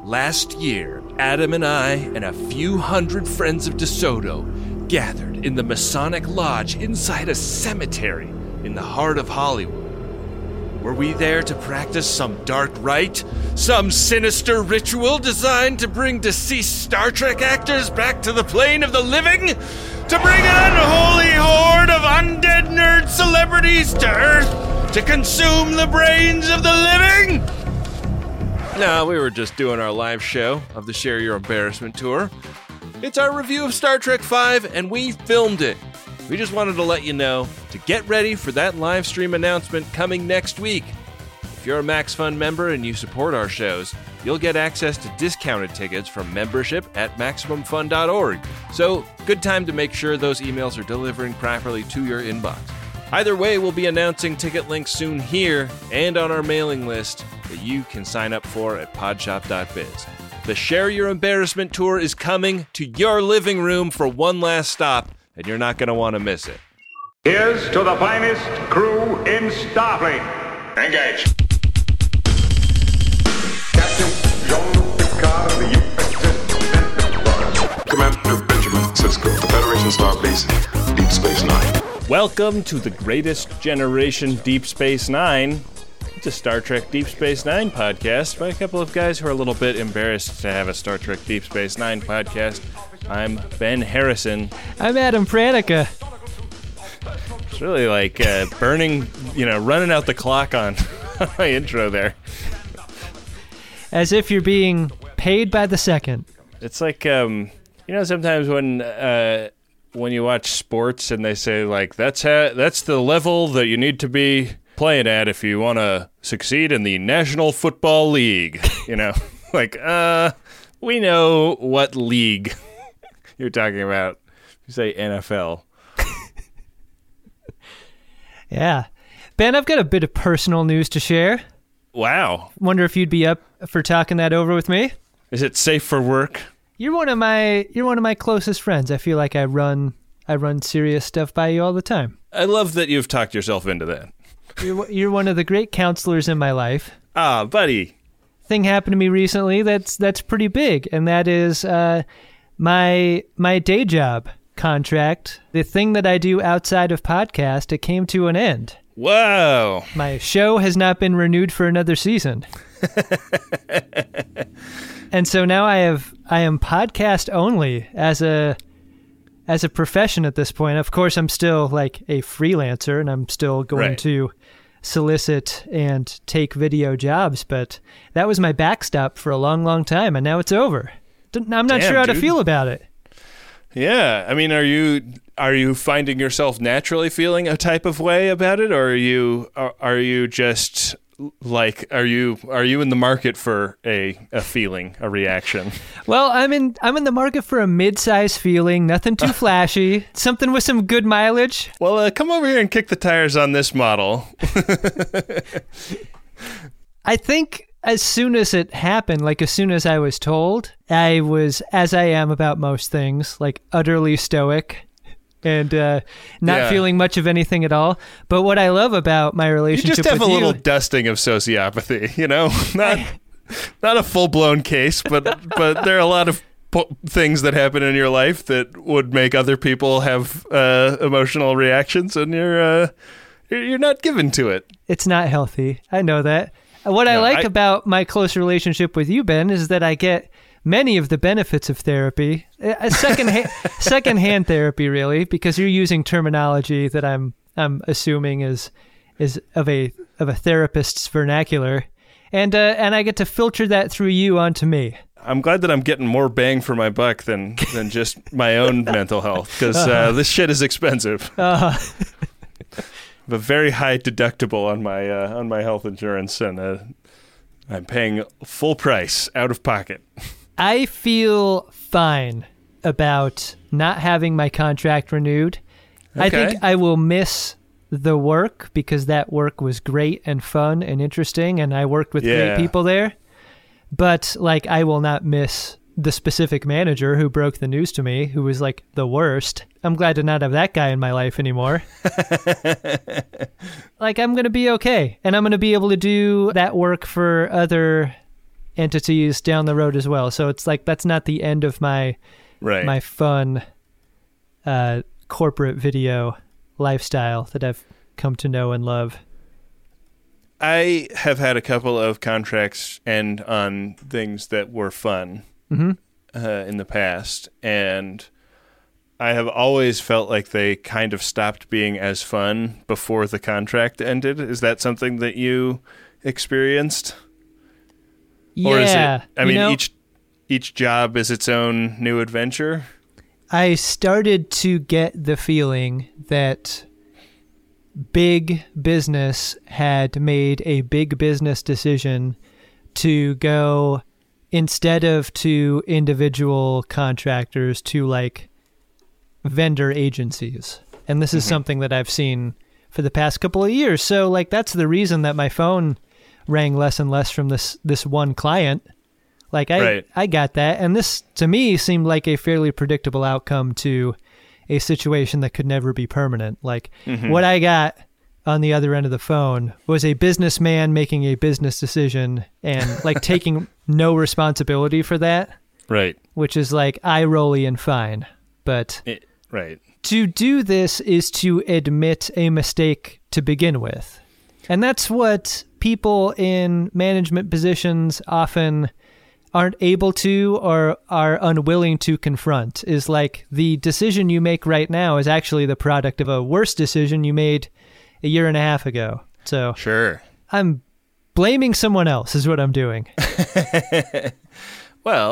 Last year, Adam and I and a few hundred friends of DeSoto gathered in the Masonic Lodge inside a cemetery in the heart of Hollywood. Were we there to practice some dark rite? Some sinister ritual designed to bring deceased Star Trek actors back to the plane of the living? To bring an unholy horde of undead nerd celebrities to Earth to consume the brains of the living? No, we were just doing our live show of the Share Your Embarrassment tour. It's our review of Star Trek V, and we filmed it. We just wanted to let you know to get ready for that live stream announcement coming next week. If you're a MaxFun member and you support our shows, you'll get access to discounted tickets from membership at MaximumFun.org. So, good time to make sure those emails are delivering properly to your inbox. Either way, we'll be announcing ticket links soon here and on our mailing list that you can sign up for at podshop.biz. The Share Your Embarrassment tour is coming to your living room for one last stop, and you're not going to want to miss it. Here's to the finest crew in Starfleet. Engage. Captain Jean-Luc Picard of the USS Commander Benjamin Sisko, the Federation Starbase, Deep Space Nine. Welcome to the greatest generation Deep Space Nine. It's a Star Trek Deep Space Nine podcast by a couple of guys who are a little bit embarrassed to have a Star Trek Deep Space Nine podcast. I'm Ben Harrison. I'm Adam Pranica. It's really like running out the clock on my intro there. As if you're being paid by the second. It's like, sometimes when you watch sports and they say, like, that's the level that you need to be playing at if you want to succeed in the National Football League. We know what league you're talking about. You say NFL. Yeah. Ben, I've got a bit of personal news to share. Wow. Wonder if you'd be up for talking that over with me? Is it safe for work? You're one of my closest friends. I feel like I run serious stuff by you all the time. I love that you've talked yourself into that. You're one of the great counselors in my life. Ah, buddy. Thing happened to me recently that's pretty big, and that is my day job contract. The thing that I do outside of podcast, it came to an end. Whoa. My show has not been renewed for another season. And so now I am podcast only as a profession at this point. Of course, I'm still like a freelancer and I'm still going to solicit and take video jobs, but that was my backstop for a long, long time, and now it's over. I'm not sure how to feel about it. Yeah, I mean, are you finding yourself naturally feeling a type of way about it, or are you just like are you in the market for a feeling, a reaction? Well, I'm in the market for a mid-size feeling, nothing too flashy, something with some good mileage. Well, come over here and kick the tires on this model. I think as soon as it happened, like as soon as I was told, I was, as I am about most things, like utterly stoic and not feeling much of anything at all. But what I love about my relationship with you... You just have a little dusting of sociopathy, Not a full-blown case, but there are a lot of things that happen in your life that would make other people have emotional reactions, and you're not given to it. It's not healthy. I know that. What I like about my close relationship with you, Ben, is that I get many of the benefits of therapy. Secondhand therapy, really, because you're using terminology that I'm assuming is of a therapist's vernacular, and I get to filter that through you onto me. I'm glad that I'm getting more bang for my buck than just my own mental health, because this shit is expensive. A very high deductible on my health insurance, and I'm paying full price out of pocket. I feel fine about not having my contract renewed. Okay. I think I will miss the work because that work was great and fun and interesting, and I worked with great people there. But like, I will not miss the specific manager who broke the news to me, who was like the worst. I'm glad to not have that guy in my life anymore. Like, I'm going to be okay. And I'm going to be able to do that work for other entities down the road as well. So it's like that's not the end of my fun corporate video lifestyle that I've come to know and love. I have had a couple of contracts end on things that were fun in the past, and I have always felt like they kind of stopped being as fun before the contract ended. Is that something that you experienced? Yeah. Or is it, I mean, each job is its own new adventure? I started to get the feeling that big business had made a big business decision to go, instead of to individual contractors, to like vendor agencies. And this is something that I've seen for the past couple of years. So like that's the reason that my phone rang less and less from this one client. Like I got that. And this to me seemed like a fairly predictable outcome to a situation that could never be permanent. Like what I got on the other end of the phone was a businessman making a business decision and like taking no responsibility for that. Right. Which is like eye-rolly and fine. But to do this is to admit a mistake to begin with. And that's what people in management positions often aren't able to or are unwilling to confront, is like the decision you make right now is actually the product of a worse decision you made a year and a half ago. So sure, I'm blaming someone else is what I'm doing. Well,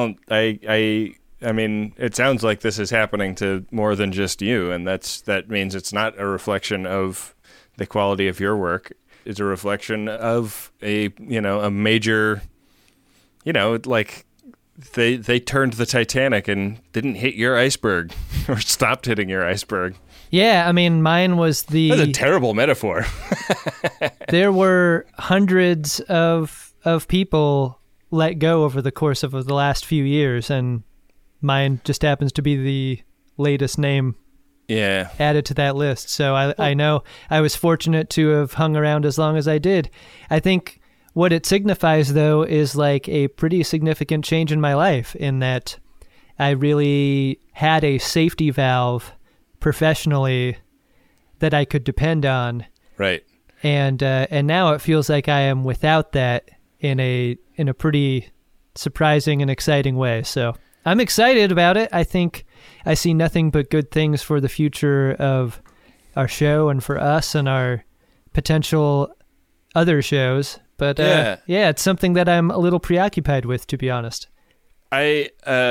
I mean, it sounds like this is happening to more than just you, and that means it's not a reflection of the quality of your work. It's a reflection of a major, like they turned the Titanic and didn't hit your iceberg or stopped hitting your iceberg. Yeah, I mean, mine was That's a terrible metaphor. There were hundreds of people let go over the course of the last few years, and mine just happens to be the latest name added to that list. So I know I was fortunate to have hung around as long as I did. I think what it signifies, though, is like a pretty significant change in my life in that I really had a safety valve professionally that I could depend on. Right. And now it feels like I am without that in a pretty surprising and exciting way. So I'm excited about it. I think I see nothing but good things for the future of our show and for us and our potential other shows. But it's something that I'm a little preoccupied with, to be honest. Man,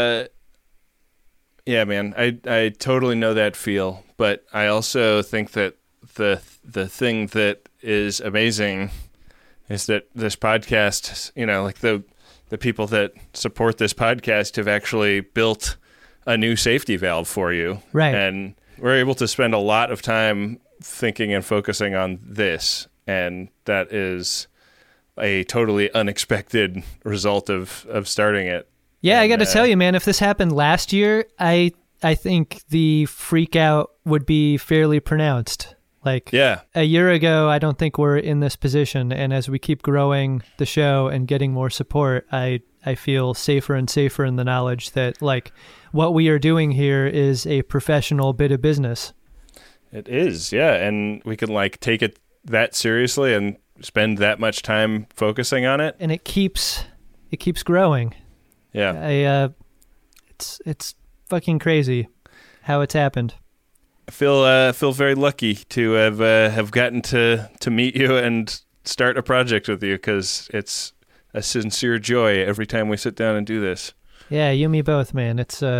I totally know that feel, but I also think that the thing that is amazing is that this podcast, like the people that support this podcast have actually built a new safety valve for you. Right. And we're able to spend a lot of time thinking and focusing on this, and that is a totally unexpected result of starting it. Yeah, I got to tell you, man, if this happened last year, I think the freak out would be fairly pronounced. Like a year ago, I don't think we're in this position. And as we keep growing the show and getting more support, I feel safer and safer in the knowledge that like what we are doing here is a professional bit of business. It is, yeah. And we can like take it that seriously and spend that much time focusing on it. And it keeps growing. Yeah. It's fucking crazy how it's happened. I feel very lucky to have gotten to meet you and start a project with you, because it's a sincere joy every time we sit down and do this. Yeah, you and me both, man.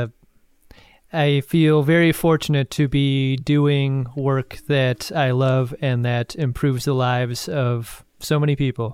I feel very fortunate to be doing work that I love and that improves the lives of so many people.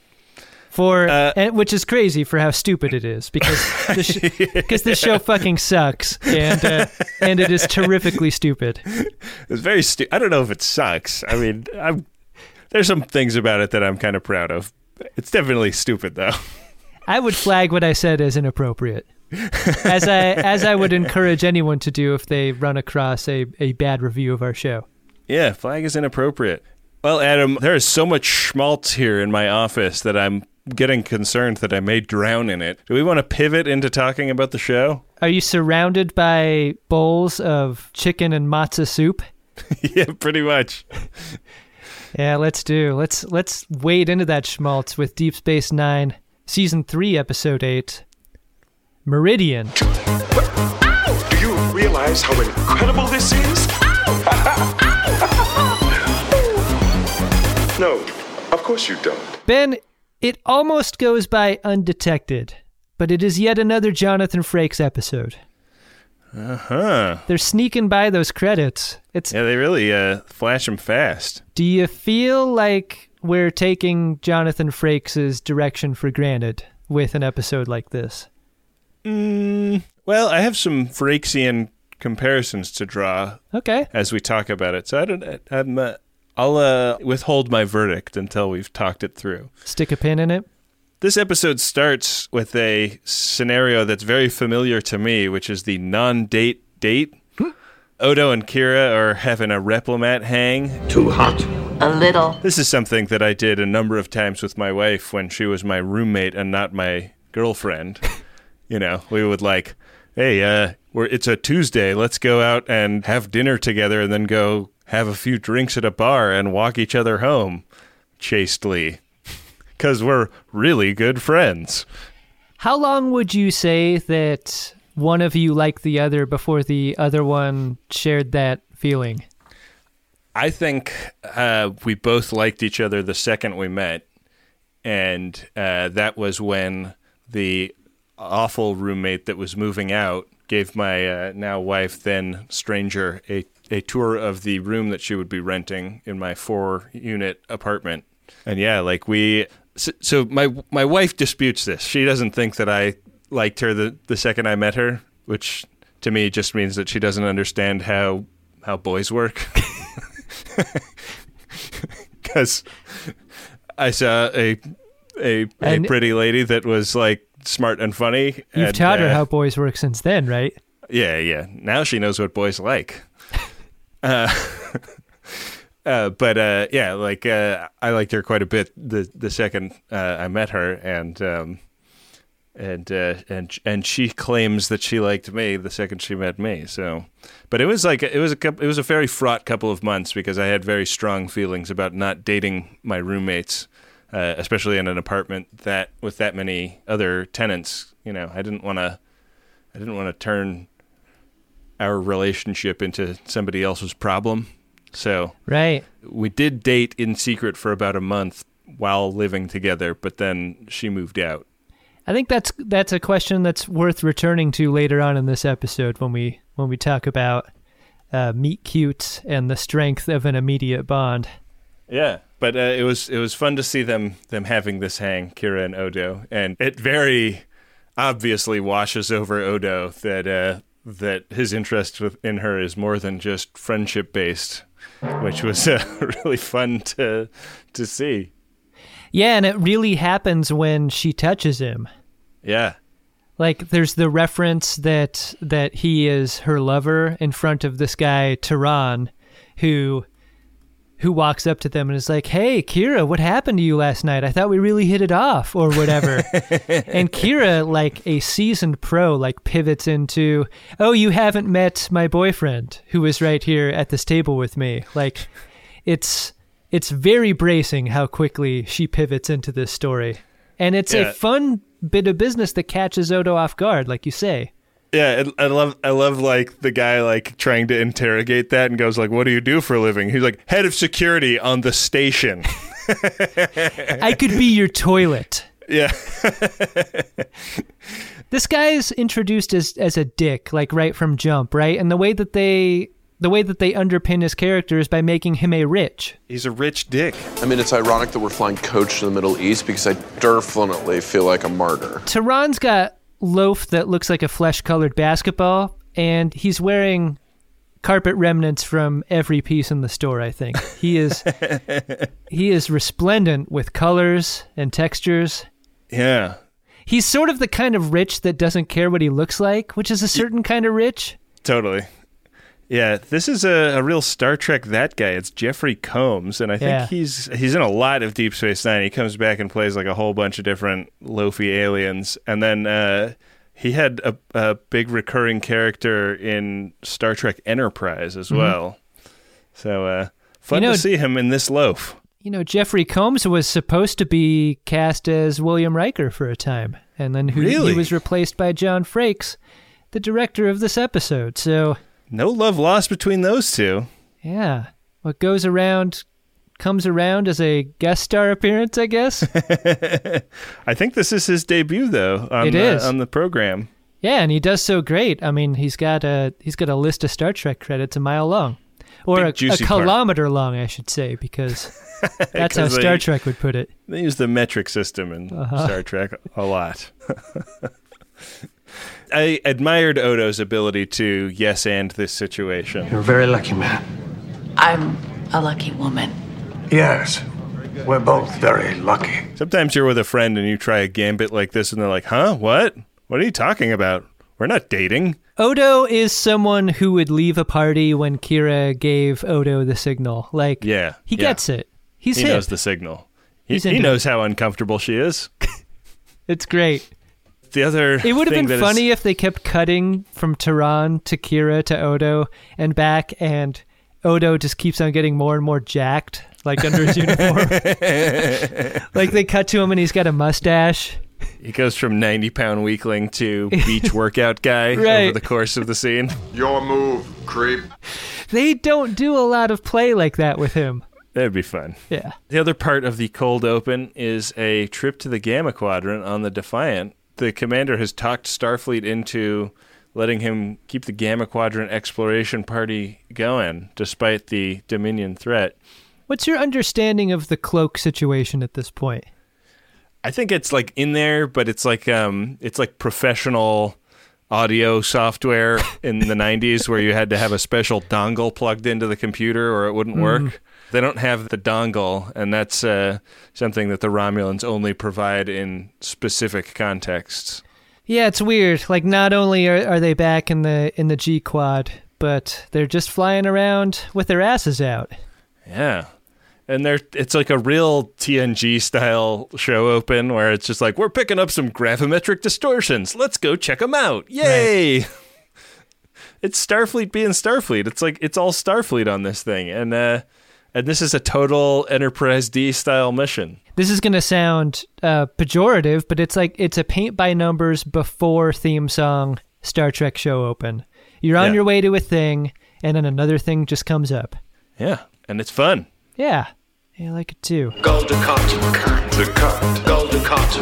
Which is crazy for how stupid it is, because this show fucking sucks and it is terrifically stupid. It's very I don't know if it sucks. I mean, there's some things about it that I'm kind of proud of. It's definitely stupid, though. I would flag what I said as inappropriate, as I would encourage anyone to do if they run across a bad review of our show. Yeah, flag is inappropriate. Well, Adam, there is so much schmaltz here in my office that I'm getting concerned that I may drown in it. Do we want to pivot into talking about the show? Are you surrounded by bowls of chicken and matzo soup? Yeah, pretty much. Yeah, let's wade into that schmaltz with Deep Space Nine, Season 3, Episode 8, Meridian. Do you realize how incredible this is? No, of course you don't. Ben, it almost goes by undetected, but it is yet another Jonathan Frakes episode. Uh-huh. They're sneaking by those credits. Yeah, they really flash them fast. Do you feel like we're taking Jonathan Frakes' direction for granted with an episode like this? Well, I have some Frakesian comparisons to draw. Okay. As we talk about it. So I'll withhold my verdict until we've talked it through. Stick a pin in it. This episode starts with a scenario that's very familiar to me, which is the non-date date. Odo and Kira are having a Replimat hang. Too hot. A little. This is something that I did a number of times with my wife when she was my roommate and not my girlfriend. You know, we would like, hey, it's a Tuesday. Let's go out and have dinner together and then go have a few drinks at a bar and walk each other home chastely. Because we're really good friends. How long would you say that one of you liked the other before the other one shared that feeling? I think we both liked each other the second we met. And that was when the awful roommate that was moving out gave my now wife, then stranger, a tour of the room that she would be renting in my 4-unit apartment. And yeah, like so my wife disputes this. She doesn't think that I liked her the second I met her, which to me just means that she doesn't understand how boys work. Because I saw a pretty lady that was like smart and funny. You've taught her how boys work since then, right? Yeah. Now she knows what boys like. But I liked her quite a bit the second I met her, and she claims that she liked me the second she met me. So, but it was a very fraught couple of months because I had very strong feelings about not dating my roommates, especially in an apartment that with that many other tenants. You know, I didn't want to turn our relationship into somebody else's problem. So right. We did date in secret for about a month while living together, but then she moved out. I think that's a question that's worth returning to later on in this episode when we talk about meet cute and the strength of an immediate bond. Yeah, but it was fun to see them having this hang, Kira and Odo, and it very obviously washes over Odo that his interest in her is more than just friendship based, which was really fun to see. Yeah, and it really happens when she touches him. Yeah. Like, there's the reference that he is her lover in front of this guy, Tehran, who walks up to them and is like, hey, Kira, what happened to you last night? I thought we really hit it off, or whatever. And Kira, like a seasoned pro, like pivots into, oh, you haven't met my boyfriend, who was right here at this table with me. Like, it's very bracing how quickly she pivots into this story. And it's a fun bit of business that catches Odo off guard, like you say. Yeah, I love like the guy like trying to interrogate that and goes like, what do you do for a living? He's like, head of security on the station. I could be your toilet. Yeah. This guy is introduced as a dick, like right from jump, right? And the way that they underpin his character is by making him a rich. He's a rich dick. I mean, it's ironic that we're flying coach to the Middle East because I definitely feel like a martyr. Tehran's got loaf that looks like a flesh-colored basketball, and he's wearing carpet remnants from every piece in the store, I think. He is resplendent with colors and textures. Yeah. He's sort of the kind of rich that doesn't care what he looks like, which is a certain kind of rich. Totally. Yeah, this is a real Star Trek that guy. It's Jeffrey Combs, and I think he's in a lot of Deep Space Nine. He comes back and plays like a whole bunch of different Lofi aliens, and then he had a big recurring character in Star Trek Enterprise as well. So fun to see him in this loaf. You know, Jeffrey Combs was supposed to be cast as William Riker for a time, and then he was replaced by John Frakes, the director of this episode. So no love lost between those two. Yeah. What goes around comes around as a guest star appearance, I guess. I think this is his debut, though, on the program. Yeah, and he does so great. I mean, he's got a list of Star Trek credits a mile long. Or a kilometer long, I should say, because that's how Star Trek would put it. They use the metric system in Star Trek a lot. I admired Odo's ability to yes-and this situation. You're a very lucky man. I'm a lucky woman. Yes, we're both very lucky. Sometimes you're with a friend and you try a gambit like this and they're like, huh? What? What are you talking about? We're not dating. Odo is someone who would leave a party when Kira gave Odo the signal. Like, he gets it. He knows the signal. He knows how uncomfortable she is. It's great. It would have been funny if they kept cutting from Tehran to Kira to Odo and back, and Odo just keeps on getting more and more jacked, like under his uniform. Like they cut to him and he's got a mustache. He goes from 90-pound weakling to beach workout guy over the course of the scene. Your move, creep. They don't do a lot of play like that with him. That'd be fun. Yeah. The other part of the cold open is a trip to the Gamma Quadrant on the Defiant. The commander has talked Starfleet into letting him keep the Gamma Quadrant exploration party going, despite the Dominion threat. What's your understanding of the cloak situation at this point? I think it's like in there, but it's like professional audio software in the 90s where you had to have a special dongle plugged into the computer or it wouldn't work. They don't have the dongle, and that's something that the Romulans only provide in specific contexts. Yeah, it's weird. Like, not only are they back in the G-Quad, but they're just flying around with their asses out. Yeah. And it's like a real TNG-style show open where it's just like, we're picking up some gravimetric distortions. Let's go check them out. Yay! Right. It's Starfleet being Starfleet. It's like, it's all Starfleet on this thing. And this is a total Enterprise D-style mission. This is going to sound pejorative, but it's like it's a paint-by-numbers before theme song Star Trek show open. You're on your way to a thing, and then another thing just comes up. Yeah, and it's fun. Yeah, I like it too. Golden Continent. The cut. Golden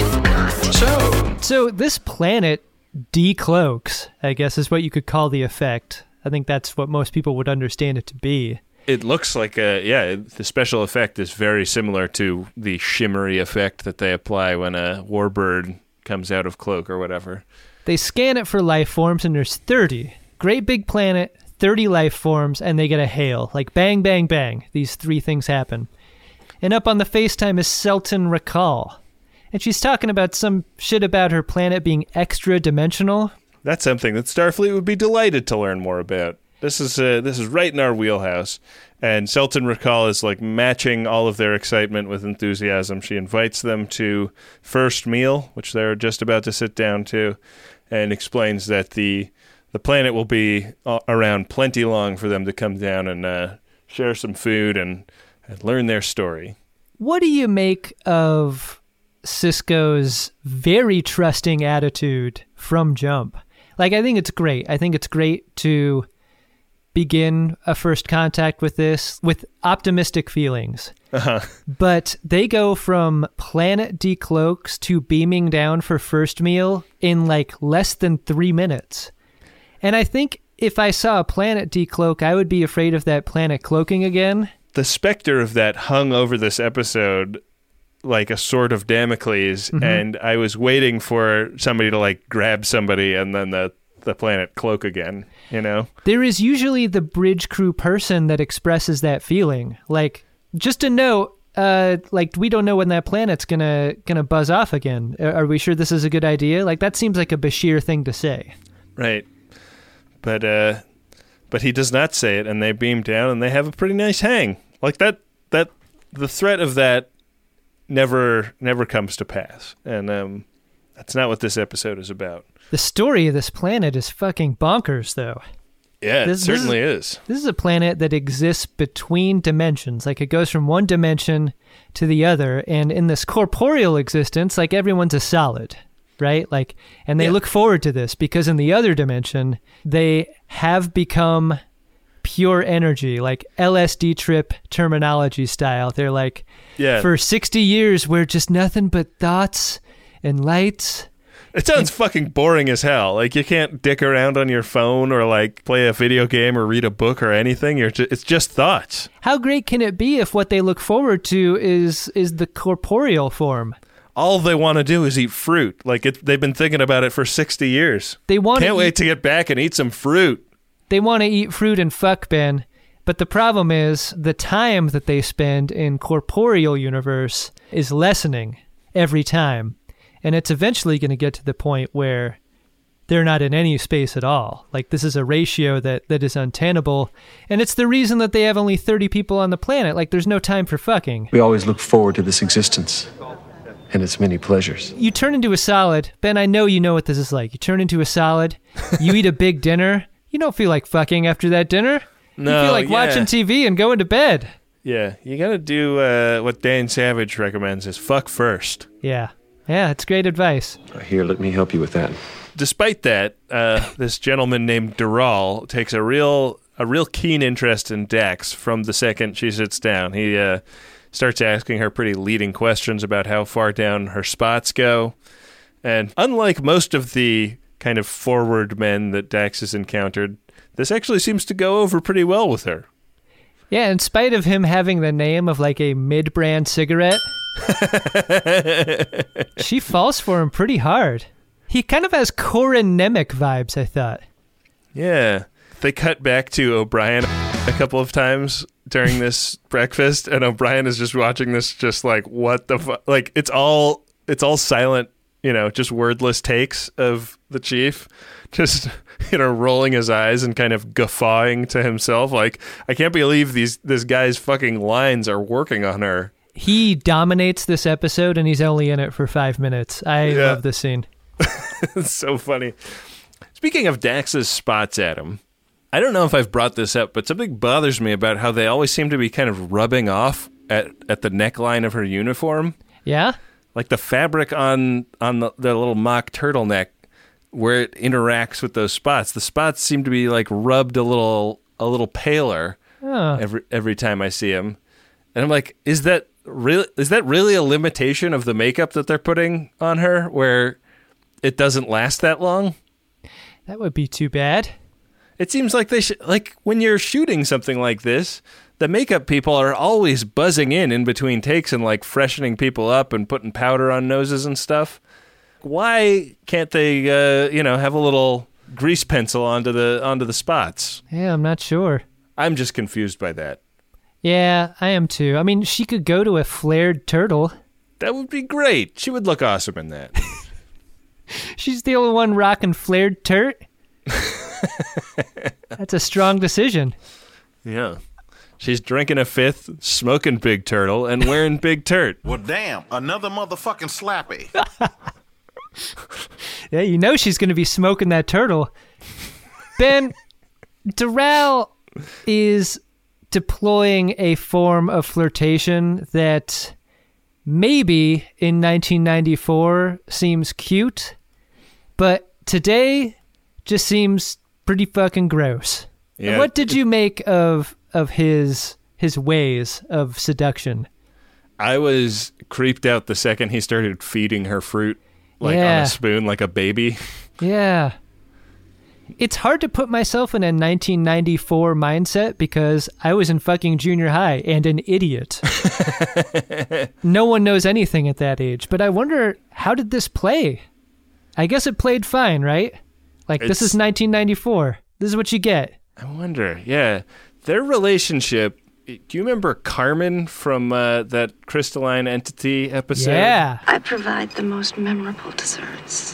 Continent. So this planet decloaks, I guess is what you could call the effect. I think that's what most people would understand it to be. It looks like the special effect is very similar to the shimmery effect that they apply when a warbird comes out of cloak or whatever. They scan it for life forms, and there's 30. Great big planet, 30 life forms, and they get a hail. Like bang, bang, bang. These three things happen. And up on the FaceTime is Selton Rakal. And she's talking about some shit about her planet being extra-dimensional. That's something that Starfleet would be delighted to learn more about. This is right in our wheelhouse. And Selton Rakal is like matching all of their excitement with enthusiasm. She invites them to first meal, which they're just about to sit down to, and explains that the planet will be around plenty long for them to come down and share some food and learn their story. What do you make of Sisko's very trusting attitude from jump? Like, I think it's great. I think it's great to begin a first contact with this with optimistic feelings. But they go from planet decloaks to beaming down for first meal in like less than 3 minutes. And I think if I saw a planet decloak, I would be afraid of that planet cloaking again. The specter of that hung over this episode like a sword of Damocles, and I was waiting for somebody to like grab somebody and then the planet cloak again, you know? There is usually the bridge crew person that expresses that feeling. Like, just a note, like, we don't know when that planet's gonna buzz off again. Are we sure this is a good idea? Like, that seems like a Bashir thing to say. Right. But But he does not say it, and they beam down, and they have a pretty nice hang. Like that the threat of that never comes to pass. And that's not what this episode is about. The story of this planet is fucking bonkers, though. Yeah, it certainly is. This is a planet that exists between dimensions. Like, it goes from one dimension to the other, and in this corporeal existence, like, everyone's a solid, right? Like, and they look forward to this because in the other dimension, they have become pure energy, like LSD trip terminology style. They're like, for 60 years, we're just nothing but thoughts and lights. It sounds fucking boring as hell. Like, you can't dick around on your phone or, like, play a video game or read a book or anything. It's just thoughts. How great can it be if what they look forward to is the corporeal form? All they want to do is eat fruit. Like, they've been thinking about it for 60 years. Can't wait to get back and eat some fruit. They want to eat fruit and fuck, Ben. But the problem is the time that they spend in corporeal universe is lessening every time. And it's eventually going to get to the point where they're not in any space at all. Like, this is a ratio that is untenable. And it's the reason that they have only 30 people on the planet. Like, there's no time for fucking. We always look forward to this existence and its many pleasures. You turn into a solid. Ben, I know you know what this is like. You turn into a solid. You eat a big dinner. You don't feel like fucking after that dinner. No, you feel like watching TV and going to bed. Yeah, you got to do what Dan Savage recommends is fuck first. Yeah. Yeah, it's great advice. Here, let me help you with that. Despite that, this gentleman named Dural takes a real keen interest in Dax from the second she sits down. He starts asking her pretty leading questions about how far down her spots go. And unlike most of the kind of forward men that Dax has encountered, this actually seems to go over pretty well with her. Yeah, in spite of him having the name of like a mid-brand cigarette, she falls for him pretty hard. He kind of has Corin Nemec vibes, I thought. Yeah. They cut back to O'Brien a couple of times during this breakfast, and O'Brien is just watching this just like, what the fuck? Like, it's all silent, just wordless takes of the chief. Just, rolling his eyes and kind of guffawing to himself. Like, I can't believe this guy's fucking lines are working on her. He dominates this episode, and he's only in it for 5 minutes. I love this scene. It's so funny. Speaking of Dax's spots, Adam, I don't know if I've brought this up, but something bothers me about how they always seem to be kind of rubbing off at the neckline of her uniform. Yeah? Like the fabric on the little mock turtleneck, where it interacts with those spots. The spots seem to be like rubbed a little paler every time I see them. And I'm like, is that really a limitation of the makeup that they're putting on her, where it doesn't last that long? That would be too bad. It seems like they should, like, when you're shooting something like this, the makeup people are always buzzing in between takes and like freshening people up and putting powder on noses and stuff. Why can't they, have a little grease pencil onto the spots? Yeah, I'm not sure. I'm just confused by that. Yeah, I am too. I mean, she could go to a flared turtle. That would be great. She would look awesome in that. She's the only one rocking flared turt. That's a strong decision. Yeah. She's drinking a fifth, smoking Big Turtle, and wearing Big Turt. Well, damn, another motherfucking slappy. Yeah, she's going to be smoking that turtle. Ben, Dural is deploying a form of flirtation that maybe in 1994 seems cute, but today just seems pretty fucking gross. Yeah. And what did you make of his ways of seduction? I was creeped out the second he started feeding her fruit on a spoon like a baby. Yeah. It's hard to put myself in a 1994 mindset because I was in fucking junior high and an idiot. No one knows anything at that age, but I wonder, how did this play? I guess it played fine, right? Like, this is 1994. This is what you get. I wonder, yeah. Their relationship, do you remember Carmen from that Crystalline Entity episode? Yeah. I provide the most memorable desserts.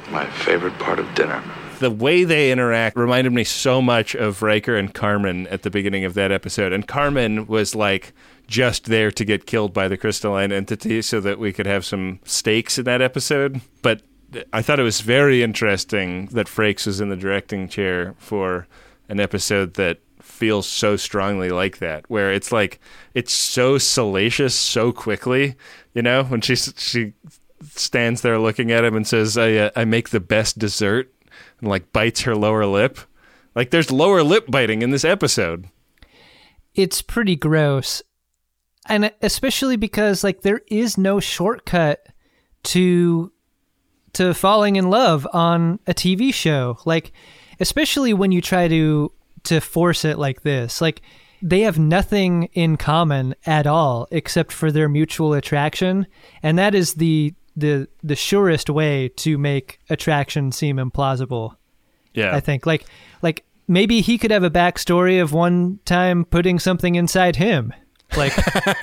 My favorite part of dinner. The way they interact reminded me so much of Riker and Carmen at the beginning of that episode. And Carmen was like just there to get killed by the crystalline entity so that we could have some stakes in that episode. But I thought it was very interesting that Frakes was in the directing chair for an episode that feels so strongly like that, where it's like it's so salacious so quickly, you know, when she stands there looking at him and says, I make the best dessert, and like bites her lower lip. Like there's lower lip biting in this episode. It's pretty gross. And especially because like there is no shortcut to falling in love on a TV show. Like, especially when you try to force it like this. Like, they have nothing in common at all except for their mutual attraction, and that is the surest way to make attraction seem implausible. Yeah. I think. Like maybe he could have a backstory of one time putting something inside him. Like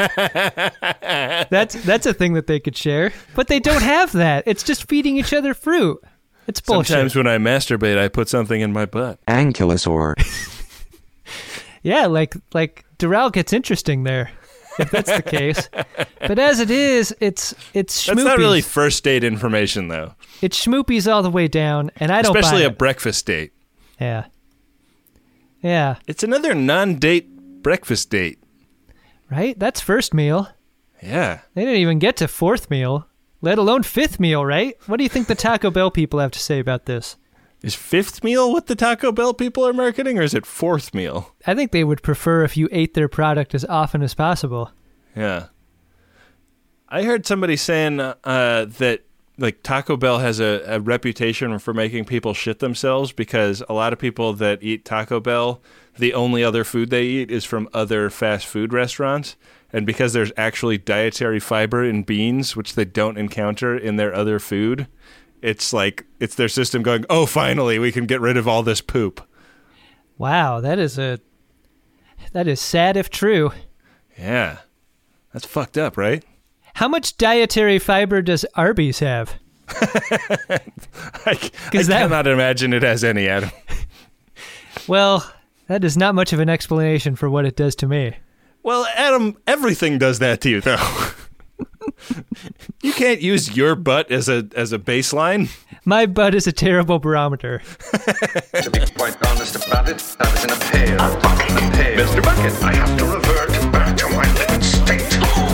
that's a thing that they could share, but they don't have that. It's just feeding each other fruit. It's bullshit. Sometimes when I masturbate, I put something in my butt. Ankylosaur. Yeah, like Doral gets interesting there, if that's the case. But as it is, it's schmoopies. That's not really first date information, though. It's schmoopies all the way down, and I don't Especially buy a breakfast date. Yeah. Yeah. It's another non-date breakfast date. Right? That's first meal. Yeah. They didn't even get to fourth meal, let alone fifth meal, right? What do you think the Taco Bell people have to say about this? Is fifth meal what the Taco Bell people are marketing, or is it fourth meal? I think they would prefer if you ate their product as often as possible. Yeah. I heard somebody saying that like Taco Bell has a reputation for making people shit themselves because a lot of people that eat Taco Bell, the only other food they eat is from other fast food restaurants. And because there's actually dietary fiber in beans, which they don't encounter in their other food, it's like it's their system going, oh, finally, we can get rid of all this poop. Wow, that is sad if true. Yeah. That's fucked up, right? How much dietary fiber does Arby's have? I cannot imagine it has any, Adam. Well, that is not much of an explanation for what it does to me. Well, Adam, everything does that to you, though. You can't use your butt as a baseline. My butt is a terrible barometer. To be quite honest about it, I was in a pail. Mr. Bucket, I have to revert back to my living state.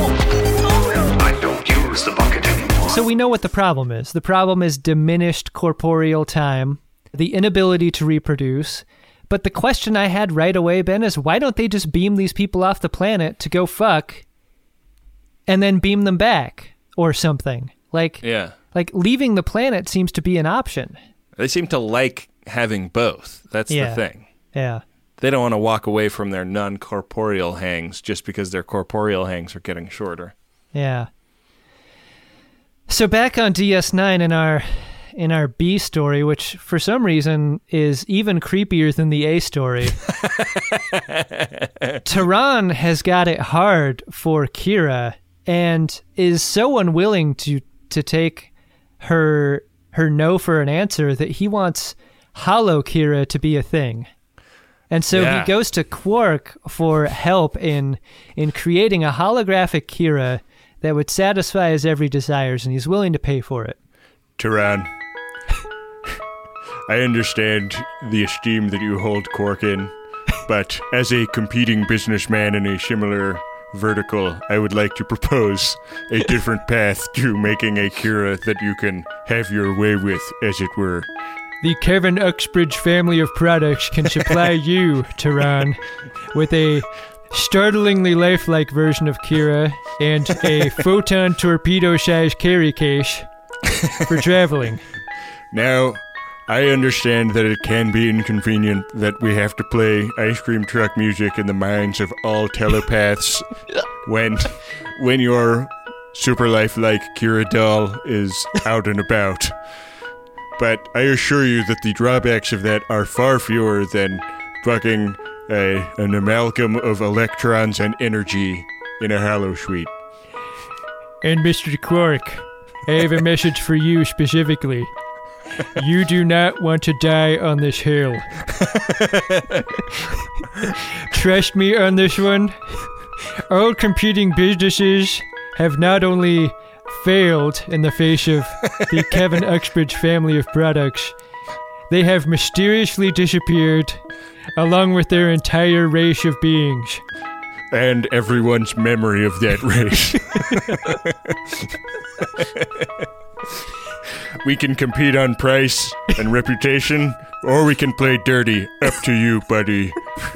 I don't use the bucket anymore. So we know what the problem is. The problem is diminished corporeal time, the inability to reproduce. But the question I had right away, Ben, is why don't they just beam these people off the planet to go fuck and then beam them back or something? Like leaving the planet seems to be an option. They seem to like having both. That's the thing. Yeah. They don't want to walk away from their non-corporeal hangs just because their corporeal hangs are getting shorter. Yeah. So back on DS9 in our B story, which for some reason is even creepier than the A story. Tehran has got it hard for Kira and is so unwilling to take her no for an answer that he wants Hollow Kira to be a thing. And so he goes to Quark for help in creating a holographic Kira that would satisfy his every desires, and he's willing to pay for it. Tehran, I understand the esteem that you hold Quark in, but as a competing businessman in a similar vertical, I would like to propose a different path to making a Kira that you can have your way with, as it were. The Kevin Uxbridge family of products can supply you, Tehran, with a startlingly lifelike version of Kira and a photon torpedo-sized carry case for traveling. Now, I understand that it can be inconvenient that we have to play ice cream truck music in the minds of all telepaths when your super lifelike Kira doll is out and about. But I assure you that the drawbacks of that are far fewer than fucking an amalgam of electrons and energy in a holosuite. And Mr. Quark, I have a message for you specifically. You do not want to die on this hill. Trust me on this one. All competing businesses have not only failed in the face of the Kevin Uxbridge family of products, they have mysteriously disappeared along with their entire race of beings. And everyone's memory of that race. We can compete on price and reputation, or we can play dirty. Up to you, buddy.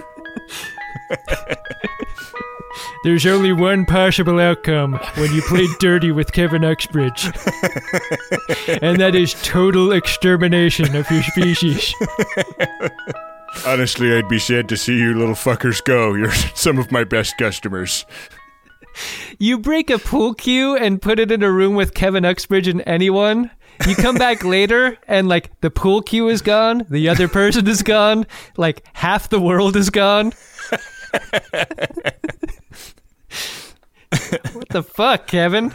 There's only one possible outcome when you play dirty with Kevin Uxbridge. And that is total extermination of your species. Honestly, I'd be sad to see you little fuckers go. You're some of my best customers. You break a pool cue and put it in a room with Kevin Uxbridge and anyone. You come back later and, like, the pool cue is gone. The other person is gone. Like, half the world is gone. What the fuck, Kevin?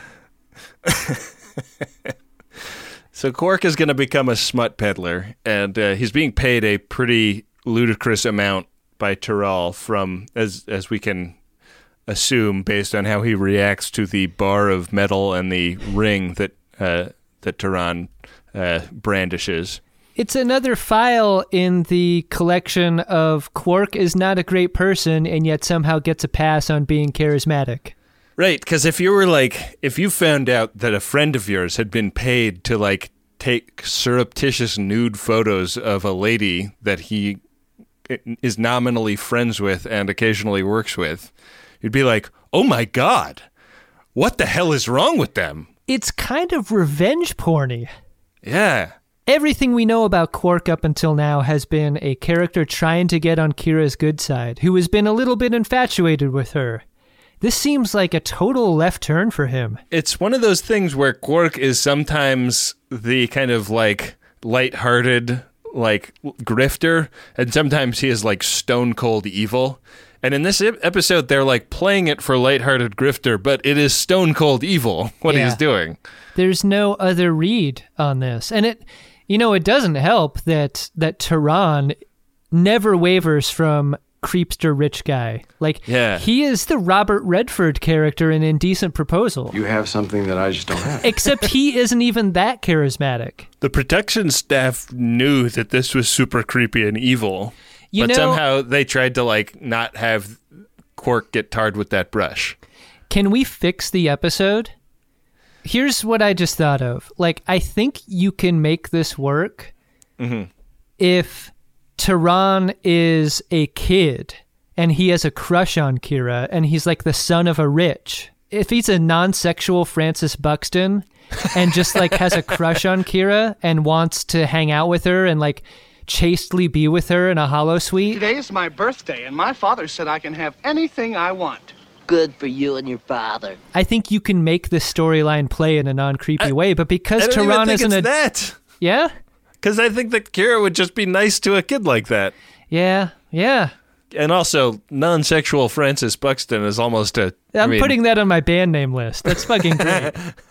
So Quark is going to become a smut peddler, and he's being paid a pretty ludicrous amount by Tyrell from, as we can assume, based on how he reacts to the bar of metal and the ring that Tehran brandishes. It's another file in the collection of Quark is not a great person and yet somehow gets a pass on being charismatic. Right, because if you found out that a friend of yours had been paid to, like, take surreptitious nude photos of a lady that he is nominally friends with and occasionally works with, you'd be like, oh my God, what the hell is wrong with them? It's kind of revenge porny. Yeah. Everything we know about Quark up until now has been a character trying to get on Kira's good side, who has been a little bit infatuated with her. This seems like a total left turn for him. It's one of those things where Quark is sometimes the kind of, like, lighthearted, like, grifter, and sometimes he is, like, stone cold evil. And in this episode, they're, like, playing it for lighthearted grifter, but it is stone cold evil what he's doing. There's no other read on this. And it doesn't help that Tehran never wavers from creepster rich guy. Like, he is the Robert Redford character in Indecent Proposal. You have something that I just don't have. Except he isn't even that charismatic. The production staff knew that this was super creepy and evil, but somehow they tried to, like, not have Quark get tarred with that brush. Can we fix the episode? Here's what I just thought of. Like, I think you can make this work if Tehran is a kid and he has a crush on Kira and he's like the son of a rich. If he's a non-sexual Francis Buxton and just like has a crush on Kira and wants to hang out with her and like chastely be with her in a holosuite. Today is my birthday and my father said I can have anything I want. Good for you and your father. I think you can make this storyline play in a non-creepy way, but because Tehran isn't that. Yeah? Because I think that Kira would just be nice to a kid like that. Yeah. And also, non-sexual Francis Buxton is almost a... I'm putting that on my band name list. That's fucking great.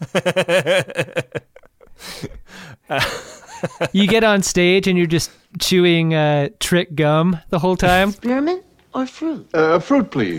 You get on stage and you're just chewing trick gum the whole time. Spearmint or fruit? Fruit, please.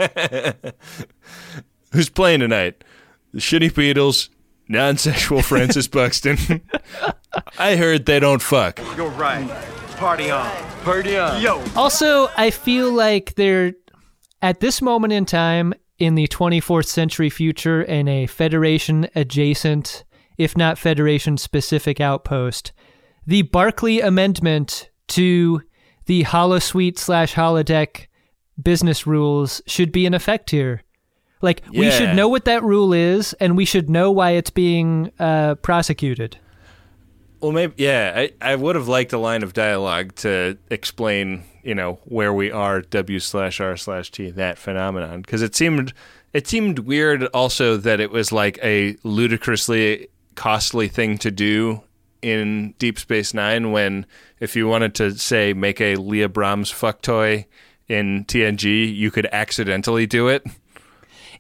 Who's playing tonight? The Shitty Beatles, non-sexual Francis Buxton. I heard they don't fuck. You're right. Party on. Party on. Yo. Also, I feel like they're, at this moment in time, in the 24th century future, in a Federation-adjacent, if not Federation-specific outpost, the Barclay Amendment to the holosuite/holodeck business rules should be in effect here. Like, we should know what that rule is, and we should know why it's being prosecuted. Well, maybe, I would have liked a line of dialogue to explain, where we are, W/R/T, that phenomenon. Because it seemed weird also that it was like a ludicrously costly thing to do in Deep Space Nine when if you wanted to, say, make a Leah Brahms fuck toy in TNG, you could accidentally do it.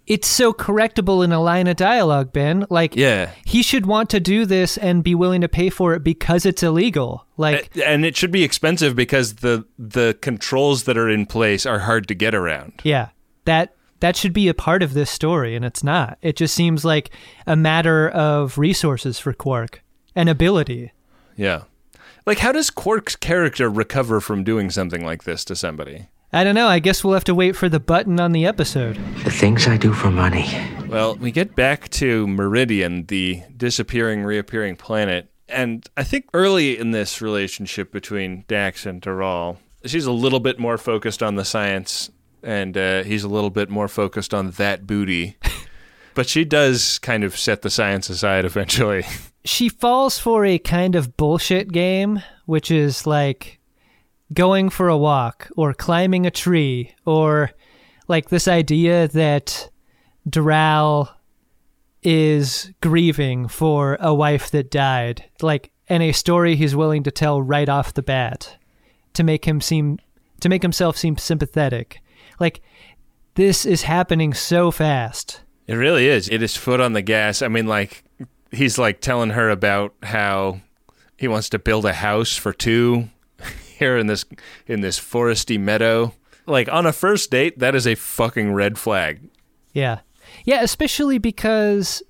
it's so correctable in a line of dialogue, Ben. Like, he should want to do this and be willing to pay for it because it's illegal. Like, and it should be expensive because the controls that are in place are hard to get around. Yeah, that should be a part of this story, and it's not. It just seems like a matter of resources for Quark and ability. Yeah. Like, how does Quark's character recover from doing something like this to somebody? I don't know. I guess we'll have to wait for the button on the episode. The things I do for money. Well, we get back to Meridian, the disappearing, reappearing planet. And I think early in this relationship between Dax and Doral, she's a little bit more focused on the science, and he's a little bit more focused on that booty. But she does kind of set the science aside eventually. She falls for a kind of bullshit game, which is like going for a walk or climbing a tree, or like this idea that Doral is grieving for a wife that died, like, and a story he's willing to tell right off the bat to make himself seem sympathetic. Like, this is happening so fast. It really is. It is foot on the gas. I mean, like, he's like telling her about how he wants to build a house for two here in this foresty meadow. Like, on a first date, that is a fucking red flag. Yeah. Yeah, especially because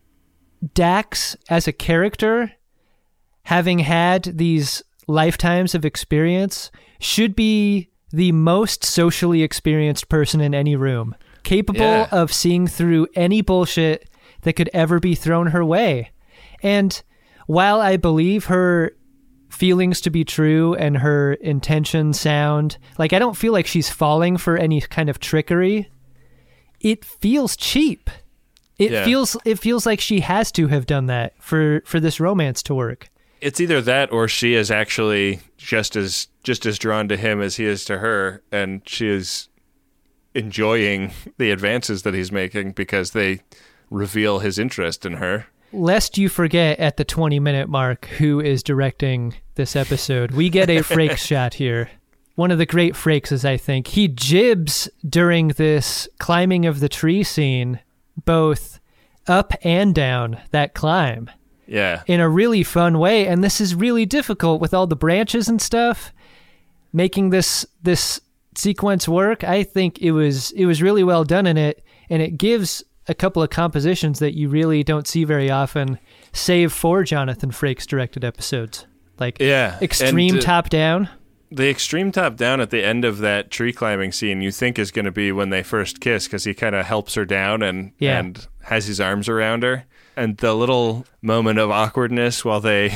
Dax, as a character, having had these lifetimes of experience, should be the most socially experienced person in any room, capable of seeing through any bullshit that could ever be thrown her way. And while I believe her feelings to be true and her intentions sound, like, I don't feel like she's falling for any kind of trickery, it feels cheap. It feels like she has to have done that for this romance to work. It's either that or she is actually just as drawn to him as he is to her, and she is enjoying the advances that he's making because they reveal his interest in her. Lest you forget at the 20-minute mark who is directing this episode, we get a Frakes shot here. One of the great Frakeses, I think. He jibs during this climbing of the tree scene, both up and down that climb. Yeah. In a really fun way, and this is really difficult with all the branches and stuff. Making this sequence work, I think it was really well done in it, and it gives a couple of compositions that you really don't see very often, save for Jonathan Frakes directed episodes. Like, extreme top down. The extreme top down at the end of that tree climbing scene you think is going to be when they first kiss, because he kind of helps her down and has his arms around her. And the little moment of awkwardness while they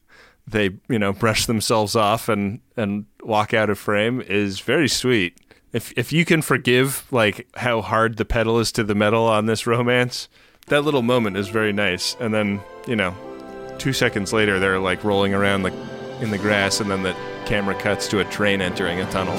brush themselves off and walk out of frame is very sweet. If you can forgive, like, how hard the pedal is to the metal on this romance, that little moment is very nice. And then, 2 seconds later, they're like rolling around in the grass, and then the camera cuts to a train entering a tunnel.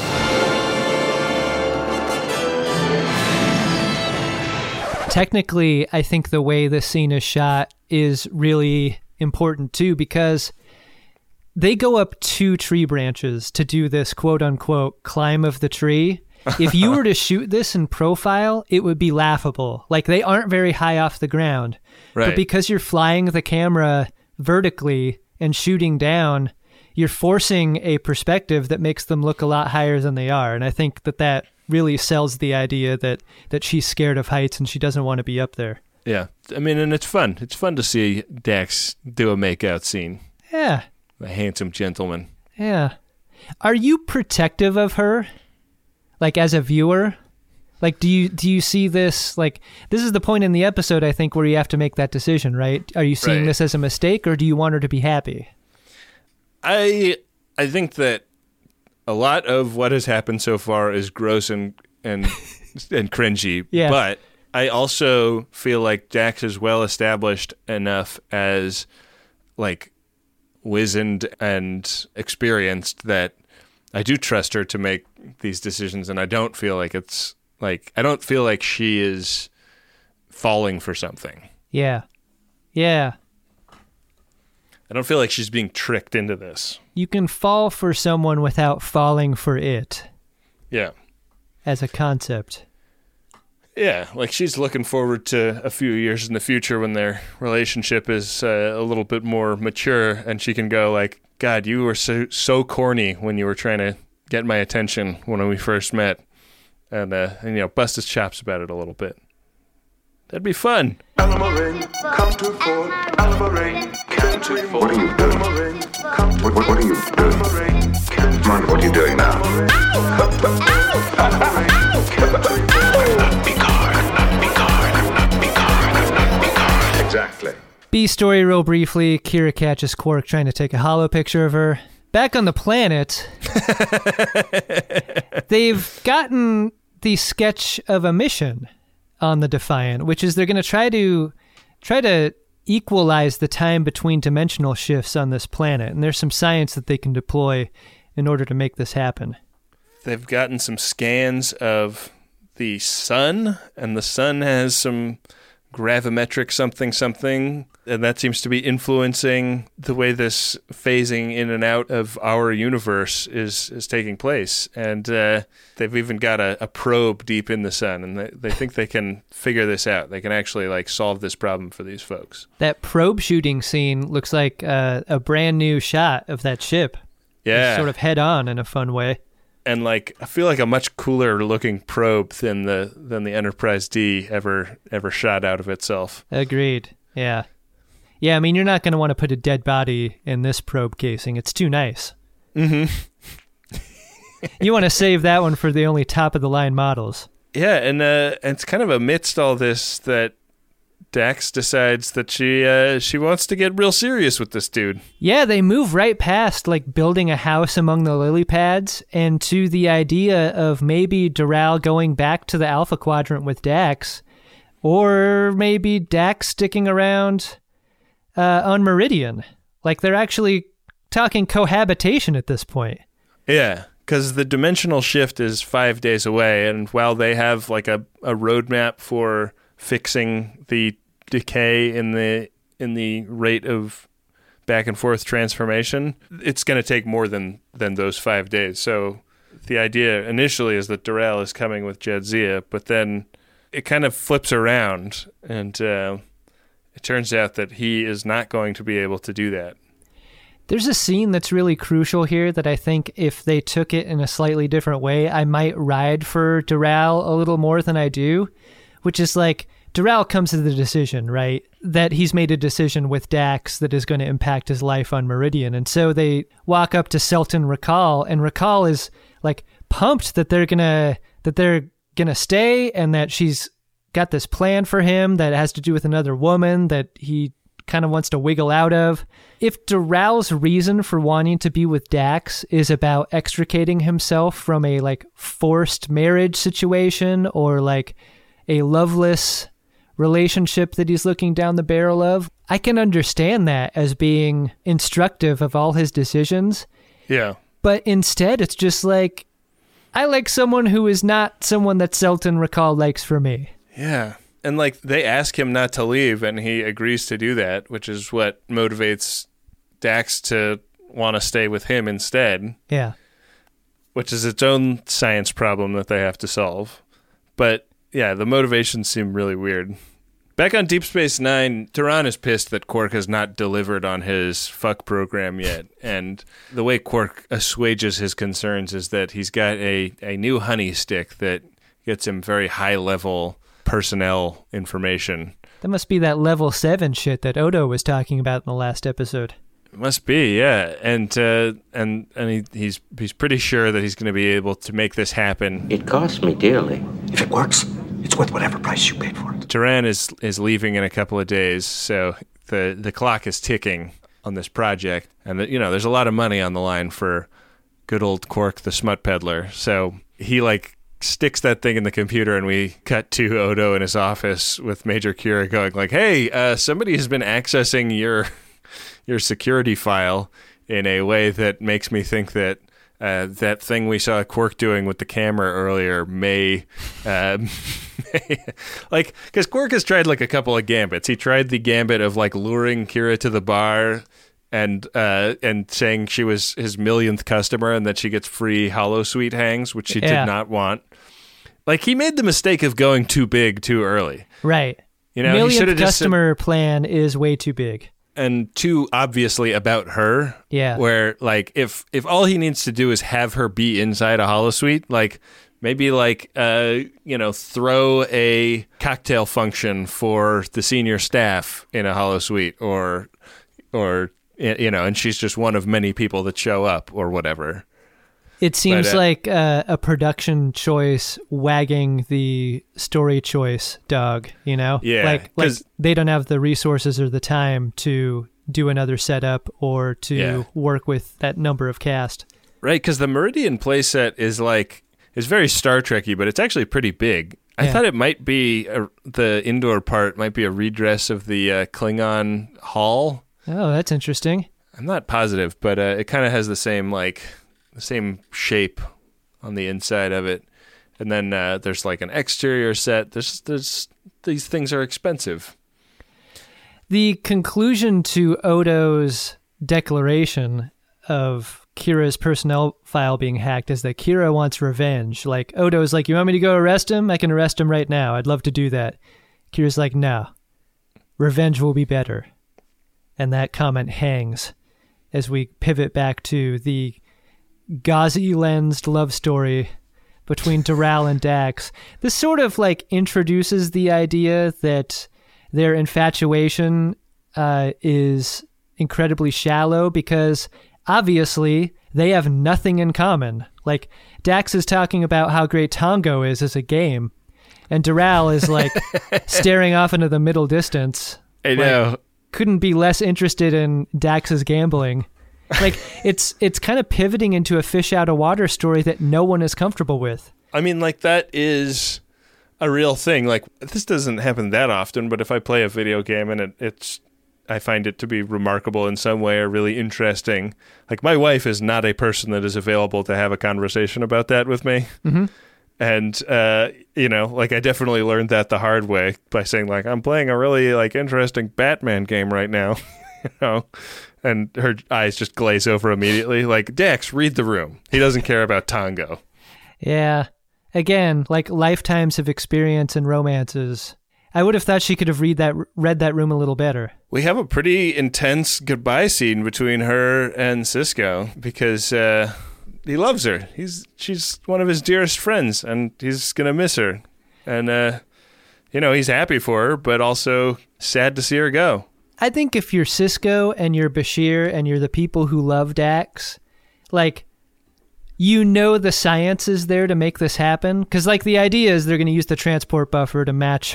Technically, I think the way this scene is shot is really important too, because they go up 2 tree branches to do this quote-unquote climb of the tree. If you were to shoot this in profile, it would be laughable. Like, they aren't very high off the ground. Right. But because you're flying the camera vertically and shooting down, you're forcing a perspective that makes them look a lot higher than they are. And I think that really sells the idea that she's scared of heights and she doesn't want to be up there. Yeah. I mean, and it's fun. It's fun to see Dax do a makeout scene. Yeah. A handsome gentleman. Yeah. Are you protective of her? Like, as a viewer? Like, do you see this, like, this is the point in the episode, I think, where you have to make that decision, right? Are you seeing this as a mistake, or do you want her to be happy? I think that a lot of what has happened so far is gross and cringy. Yeah. But I also feel like Dax is well established enough as, like, wizened and experienced that I do trust her to make these decisions, and I don't feel like it's like, I don't feel like she is falling for something. Yeah. Yeah. I don't feel like she's being tricked into this. You can fall for someone without falling for it. Yeah. As a concept. Yeah, like she's looking forward to a few years in the future when their relationship is a little bit more mature, and she can go like, God, you were so corny when you were trying to get my attention when we first met, and bust his chops about it a little bit. That'd be fun. Alamo come to Fort. Alamo come to Fort. What are you doing? What are you doing? Come on, what are you doing now? Exactly. B story real briefly. Kira catches Quark trying to take a holo picture of her. Back on the planet, they've gotten the sketch of a mission on the Defiant, which is they're going to try to equalize the time between dimensional shifts on this planet. And there's some science that they can deploy in order to make this happen. They've gotten some scans of the sun, and the sun has some gravimetric something, and that seems to be influencing the way this phasing in and out of our universe is taking place. And they've even got a probe deep in the sun, and they think they can figure this out. They can actually like solve this problem for these folks. That probe shooting scene looks like a brand new shot of that ship. Yeah. It's sort of head on in a fun way. And like, I feel like a much cooler looking probe than the Enterprise D ever shot out of itself. Agreed. Yeah. Yeah, I mean, you're not going to want to put a dead body in this probe casing. It's too nice. Mm-hmm. You want to save that one for the only top of the line models. Yeah, and it's kind of amidst all this that Dax decides that she wants to get real serious with this dude. Yeah, they move right past like building a house among the lily pads and to the idea of maybe Doral going back to the Alpha Quadrant with Dax, or maybe Dax sticking around on Meridian. Like they're actually talking cohabitation at this point. Yeah, because the dimensional shift is 5 days away, and while they have like a roadmap for fixing the decay in the rate of back and forth transformation, it's going to take more than those 5 days. So the idea initially is that Doral is coming with Jadzia, but then it kind of flips around, and it turns out that he is not going to be able to do that. There's a scene that's really crucial here that I think if they took it in a slightly different way, I might ride for Doral a little more than I do, which is like, Doral comes to the decision, right, that he's made a decision with Dax that is going to impact his life on Meridian. And so they walk up to Selton Rakal, and Rakal is like pumped that they're gonna stay and that she's got this plan for him that has to do with another woman that he kind of wants to wiggle out of. If Doral's reason for wanting to be with Dax is about extricating himself from a like forced marriage situation or like a loveless relationship that he's looking down the barrel of, I can understand that as being instructive of all his decisions. Yeah. But instead, it's just like, I like someone who is not someone that Selton Rakal likes for me. Yeah. And like they ask him not to leave, and he agrees to do that, which is what motivates Dax to want to stay with him instead. Yeah. Which is its own science problem that they have to solve. But yeah, the motivations seem really weird. Back on Deep Space Nine, Turan is pissed that Quark has not delivered on his fuck program yet. And the way Quark assuages his concerns is that he's got a new honey stick that gets him very high-level personnel information. That must be that level 7 shit that Odo was talking about in the last episode. It must be, yeah. And he's pretty sure that he's going to be able to make this happen. It costs me dearly. If it works, it's worth whatever price you paid for it. Turan is leaving in a couple of days, so the clock is ticking on this project. And, there's a lot of money on the line for good old Quark the Smut Peddler. So he, sticks that thing in the computer, and we cut to Odo in his office with Major Kira going like, hey, somebody has been accessing your security file in a way that makes me think that that thing we saw Quark doing with the camera earlier may because Quark has tried a couple of gambits. He tried the gambit of luring Kira to the bar and saying she was his millionth customer and that she gets free holosuite hangs, which she did not want. Like, he made the mistake of going too big too early. Right. You know, millionth customer plan is way too big. And too obviously about her. Yeah. Where, like, if all he needs to do is have her be inside a holosuite, like, maybe, like, throw a cocktail function for the senior staff in a holosuite or, and she's just one of many people that show up or whatever. It seems like a production choice wagging the story choice dog, you know? Yeah. Like they don't have the resources or the time to do another setup or to work with that number of cast. Right, because the Meridian playset is very Star Trek-y, but it's actually pretty big. I thought it might be, the indoor part might be a redress of the Klingon hall. Oh, that's interesting. I'm not positive, but it kind of has the same shape on the inside of it. And then there's like an exterior set. There's these things are expensive. The conclusion to Odo's declaration of Kira's personnel file being hacked is that Kira wants revenge. Like, Odo's like, you want me to go arrest him? I can arrest him right now. I'd love to do that. Kira's like, no. Revenge will be better. And that comment hangs as we pivot back to the gauzy-lensed love story between Doral and Dax. This sort of like introduces the idea that their infatuation is incredibly shallow because obviously they have nothing in common. Like, Dax is talking about how great Tango is as a game, and Doral is like staring off into the middle distance. I know. Couldn't be less interested in Dax's gambling. Like, it's kind of pivoting into a fish out of water story that no one is comfortable with. I mean, like, that is a real thing. Like, this doesn't happen that often, but if I play a video game and I find it to be remarkable in some way or really interesting, like, my wife is not a person that is available to have a conversation about that with me. Mm-hmm. And, like, I definitely learned that the hard way by saying, like, I'm playing a really, like, interesting Batman game right now, and her eyes just glaze over immediately. Like, Dax, read the room. He doesn't care about Tango. Yeah. Again, like, lifetimes of experience and romances. I would have thought she could have read that room a little better. We have a pretty intense goodbye scene between her and Sisko because he loves her. She's one of his dearest friends, and he's going to miss her. And, he's happy for her, but also sad to see her go. I think if you're Sisko and you're Bashir and you're the people who love Dax, like, the science is there to make this happen. Because, like, the idea is they're going to use the transport buffer to match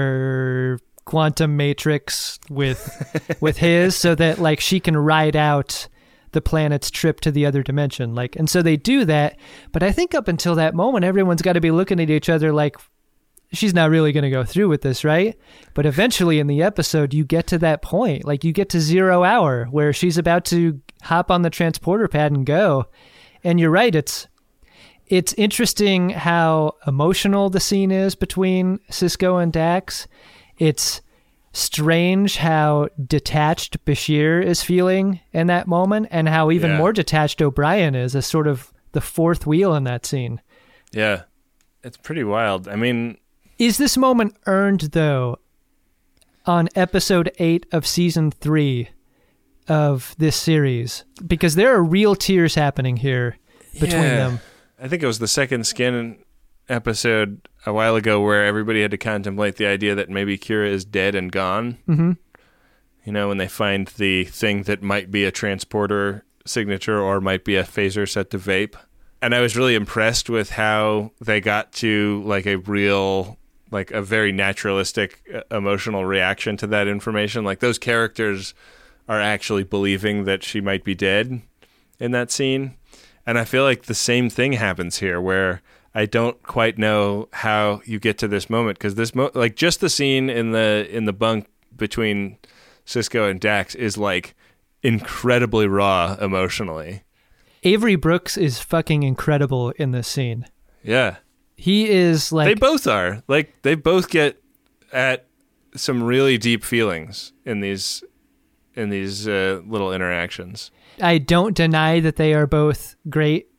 her quantum matrix with his so that, like, she can ride out the planet's trip to the other dimension. Like, and so they do that. But I think up until that moment, everyone's got to be looking at each other like, she's not really going to go through with this, right? But eventually in the episode, you get to that point. Like, you get to 0 hour where she's about to hop on the transporter pad and go. And you're right, it's interesting how emotional the scene is between Sisko and Dax. It's strange how detached Bashir is feeling in that moment, and how even more detached O'Brien is as sort of the fourth wheel in that scene. Yeah, it's pretty wild. I mean... Is this moment earned, though, on episode 8 of season 3 of this series? Because there are real tears happening here between them. I think it was the second Skin episode a while ago where everybody had to contemplate the idea that maybe Kira is dead and gone. Mm-hmm. When they find the thing that might be a transporter signature or might be a phaser set to vape. And I was really impressed with how they got to, like, a real... like a very naturalistic emotional reaction to that information. Like, those characters are actually believing that she might be dead in that scene. And I feel like the same thing happens here where I don't quite know how you get to this moment. Cause just the scene in the bunk between Sisko and Dax is like incredibly raw emotionally. Avery Brooks is fucking incredible in this scene. Yeah. He is like... They both are. Like, they both get at some really deep feelings in these little interactions. I don't deny that they are both great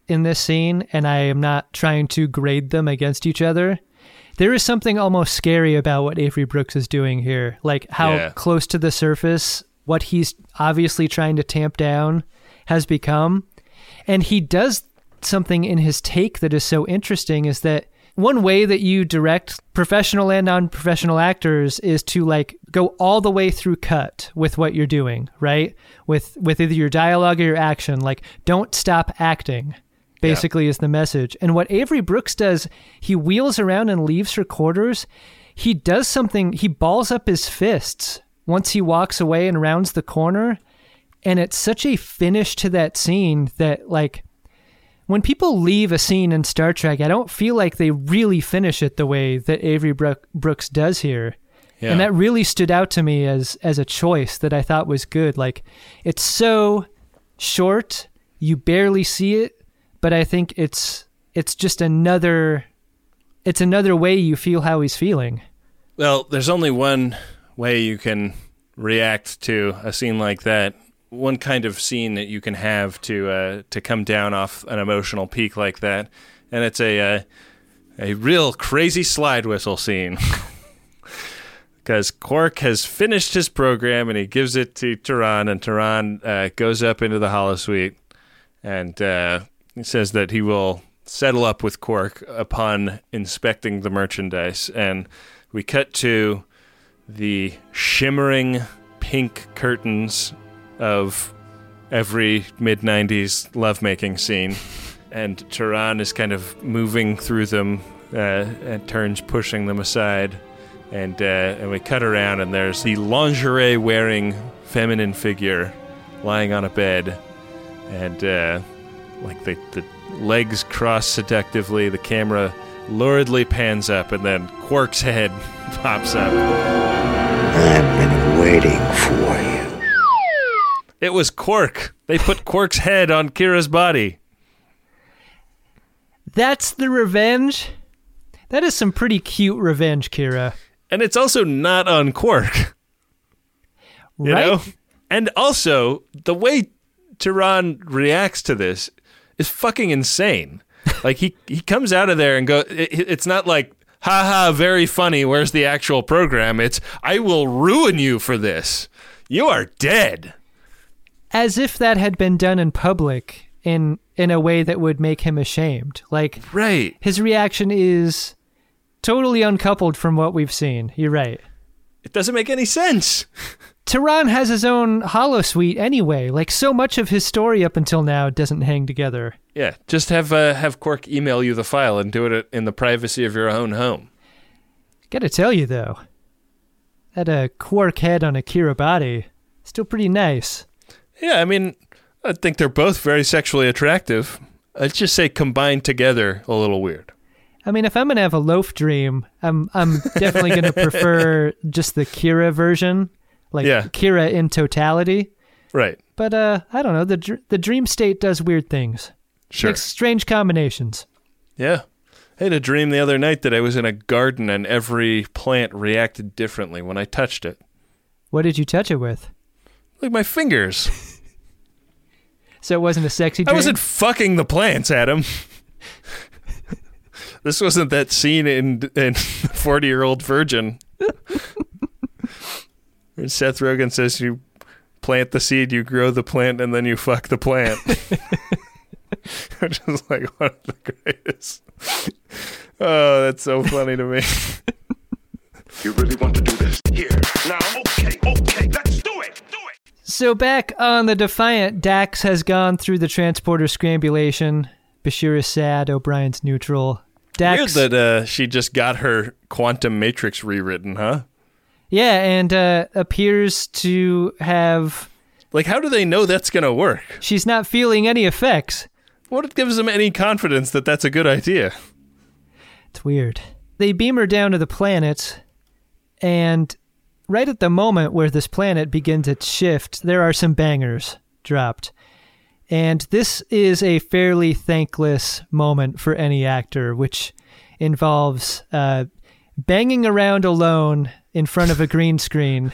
in this scene, and I am not trying to grade them against each other. There is something almost scary about what Avery Brooks is doing here, like how close to the surface what he's obviously trying to tamp down has become. And he does something in his take that is so interesting, is that one way that you direct professional and non-professional actors is to like go all the way through cut with what you're doing, right? With either your dialogue or your action, like don't stop acting, basically is the message. And what Avery Brooks does, he wheels around and leaves for quarters. He does something, he balls up his fists once he walks away and rounds the corner. And it's such a finish to that scene that, like, when people leave a scene in Star Trek, I don't feel like they really finish it the way that Avery Brooks does here. Yeah. And that really stood out to me as a choice that I thought was good. Like, it's so short, you barely see it, but I think it's just another way you feel how he's feeling. Well, there's only one way you can react to a scene like that. One kind of scene that you can have to come down off an emotional peak like that, and it's a real crazy slide whistle scene. Because Quark has finished his program and he gives it to Turan, and Turan goes up into the holosuite, and he says that he will settle up with Quark upon inspecting the merchandise. And we cut to the shimmering pink curtains of every mid-90s lovemaking scene, and Turan is kind of moving through them and turns pushing them aside, and we cut around, and there's the lingerie-wearing feminine figure lying on a bed, and like the legs cross seductively, the camera luridly pans up, and then Quark's head pops up. I've been waiting for you. It was Quark. They put Quark's head on Kira's body. That's the revenge? That is some pretty cute revenge, Kira. And it's also not on Quark. You know? And also, the way Turan reacts to this is fucking insane. Like, he comes out of there and goes, it's not like, haha, very funny, where's the actual program? It's, I will ruin you for this. You are dead. As if that had been done in public in a way that would make him ashamed. Like, right. His reaction is totally uncoupled from what we've seen. You're right. It doesn't make any sense. Turan has his own holosuite anyway. Like, so much of his story up until now doesn't hang together. Yeah, just have Quark email you the file and do it in the privacy of your own home. Gotta tell you, though, that Quark head on a Kira body, still pretty nice. Yeah, I mean, I think they're both very sexually attractive. I'd just say combined together a little weird. I mean, if I'm going to have a loaf dream, I'm definitely going to prefer just the Kira version, like Kira in totality. Right. But I don't know, the dream state does weird things. Sure. Makes strange combinations. Yeah. I had a dream the other night that I was in a garden and every plant reacted differently when I touched it. What did you touch it with? Like my fingers. So it wasn't a sexy dream? I wasn't fucking the plants, Adam. This wasn't that scene in 40-Year-Old Virgin. Where Seth Rogen says you plant the seed, you grow the plant, and then you fuck the plant. Which is like one of the greatest. Oh, that's so funny to me. You really want to do this? Here, now, okay, let's do it! So back on the Defiant, Dax has gone through the transporter scrambulation. Bashir is sad, O'Brien's neutral. Dax, weird that she just got her quantum matrix rewritten, huh? Yeah, and appears to have... Like, how do they know that's going to work? She's not feeling any effects. What gives them any confidence that that's a good idea? It's weird. They beam her down to the planet, and right at the moment where this planet begins its shift, there are some bangers dropped. And this is a fairly thankless moment for any actor, which involves banging around alone in front of a green screen,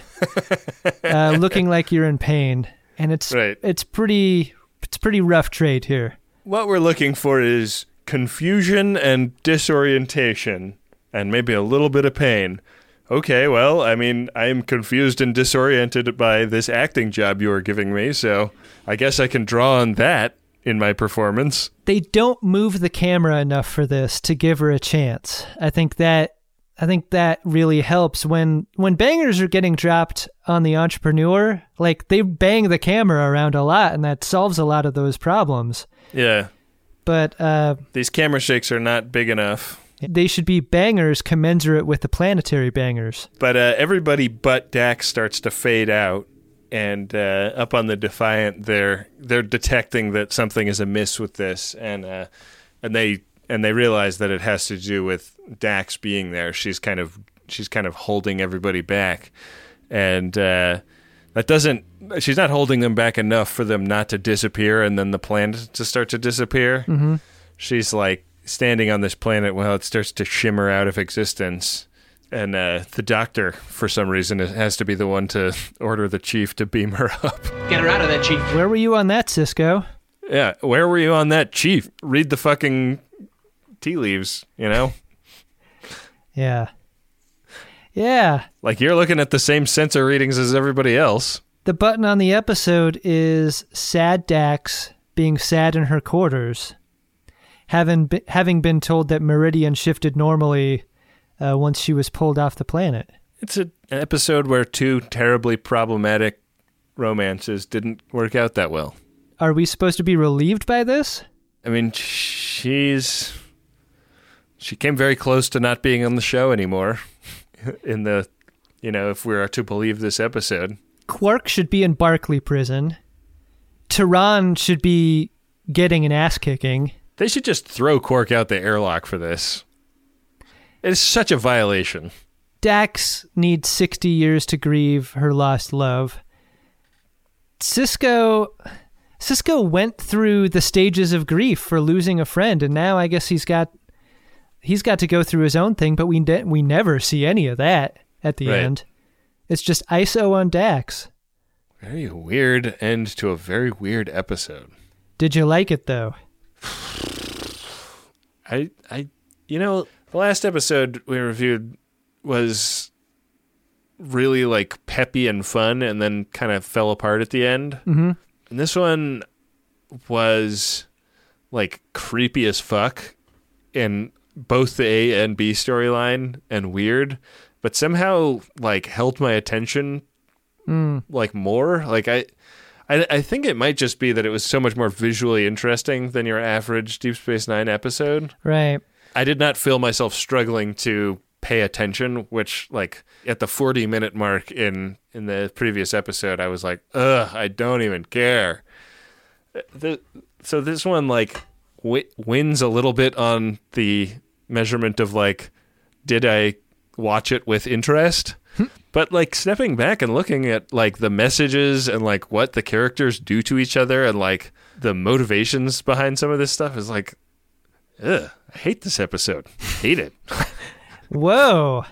looking like you're in pain. And it's pretty rough trade here. what we're looking for is confusion and disorientation, and maybe a little bit of pain. Okay, well, I mean, I'm confused and disoriented by this acting job you are giving me, so I guess I can draw on that in my performance. They don't move the camera enough for this to give her a chance. I think that really helps when bangers are getting dropped on the entrepreneur. Like, they bang the camera around a lot, and that solves a lot of those problems. Yeah. But these camera shakes are not big enough. They should be bangers commensurate with the planetary bangers. But everybody but Dax starts to fade out, and up on the Defiant, they're detecting that something is amiss with this, and they realize that it has to do with Dax being there. She's kind of holding everybody back, and she's not holding them back enough for them not to disappear and then the planet to start to disappear. Mm-hmm. She's like standing on this planet while it starts to shimmer out of existence. And the doctor, for some reason, has to be the one to order the chief to beam her up. Get her out of there, Chief. Where were you on that, Cisco? Yeah, where were you on that, Chief? Read the fucking tea leaves, you know? Yeah. Yeah. Like, you're looking at the same sensor readings as everybody else. The button on the episode is sad Dax being sad in her quarters, having been told that Meridian shifted normally once she was pulled off the planet. It's an episode where two terribly problematic romances didn't work out that well. Are we supposed to be relieved by this? I mean, she came very close to not being on the show anymore in the, if we are to believe this episode. Quark should be in Barclay prison. Tehran should be getting an ass kicking. They should just throw Quark out the airlock for this. It's such a violation. Dax needs 60 years to grieve her lost love. Cisco went through the stages of grief for losing a friend, and now I guess he's got to go through his own thing, but we never see any of that at the end. It's just ISO on Dax. Very weird end to a very weird episode. Did you like it, though? The last episode we reviewed was really like peppy and fun, and then kind of fell apart at the end. Mm-hmm. And this one was like creepy as fuck in both the A and B storyline, and weird, but somehow like held my attention like more. Like I think it might just be that it was so much more visually interesting than your average Deep Space Nine episode. Right. I did not feel myself struggling to pay attention, which like at the 40-minute mark in the previous episode, I was like, I don't even care. So this one like wins a little bit on the measurement of like, did I watch it with interest? But like stepping back and looking at like the messages and like what the characters do to each other and like the motivations behind some of this stuff is like, I hate this episode. Hate it. Whoa.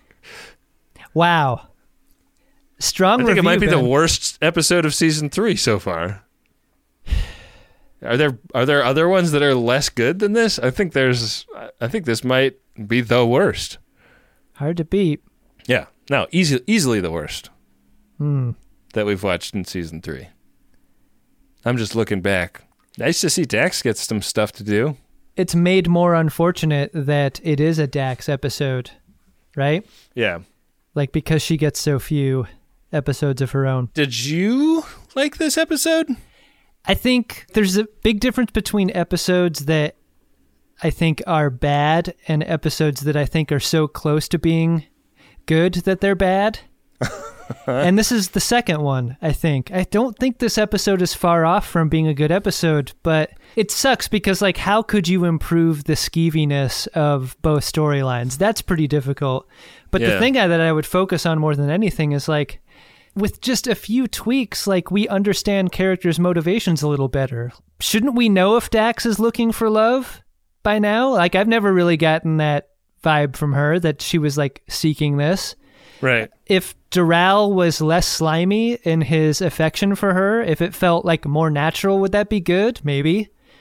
Wow. Strong review, I think it might be Ben. the worst episode of season 3 so far. Are there other ones that are less good than this? I think this might be the worst. Hard to beat. Yeah. No, easily the worst that we've watched in season 3. I'm just looking back. Nice to see Dax get some stuff to do. It's made more unfortunate that it is a Dax episode, right? Yeah. Like, because she gets so few episodes of her own. Did you like this episode? I think there's a big difference between episodes that I think are bad and episodes that I think are so close to being good that they're bad. And this is the second one, I think. I don't think this episode is far off from being a good episode, but it sucks because, like, how could you improve the skeeviness of both storylines? That's pretty difficult. But the thing that I would focus on more than anything is, like, with just a few tweaks, like, we understand characters' motivations a little better. Shouldn't we know if Dax is looking for love by now? Like, I've never really gotten that vibe from her that she was, like, seeking this. Right. If Doral was less slimy in his affection for her, if it felt like more natural, would that be good? Maybe.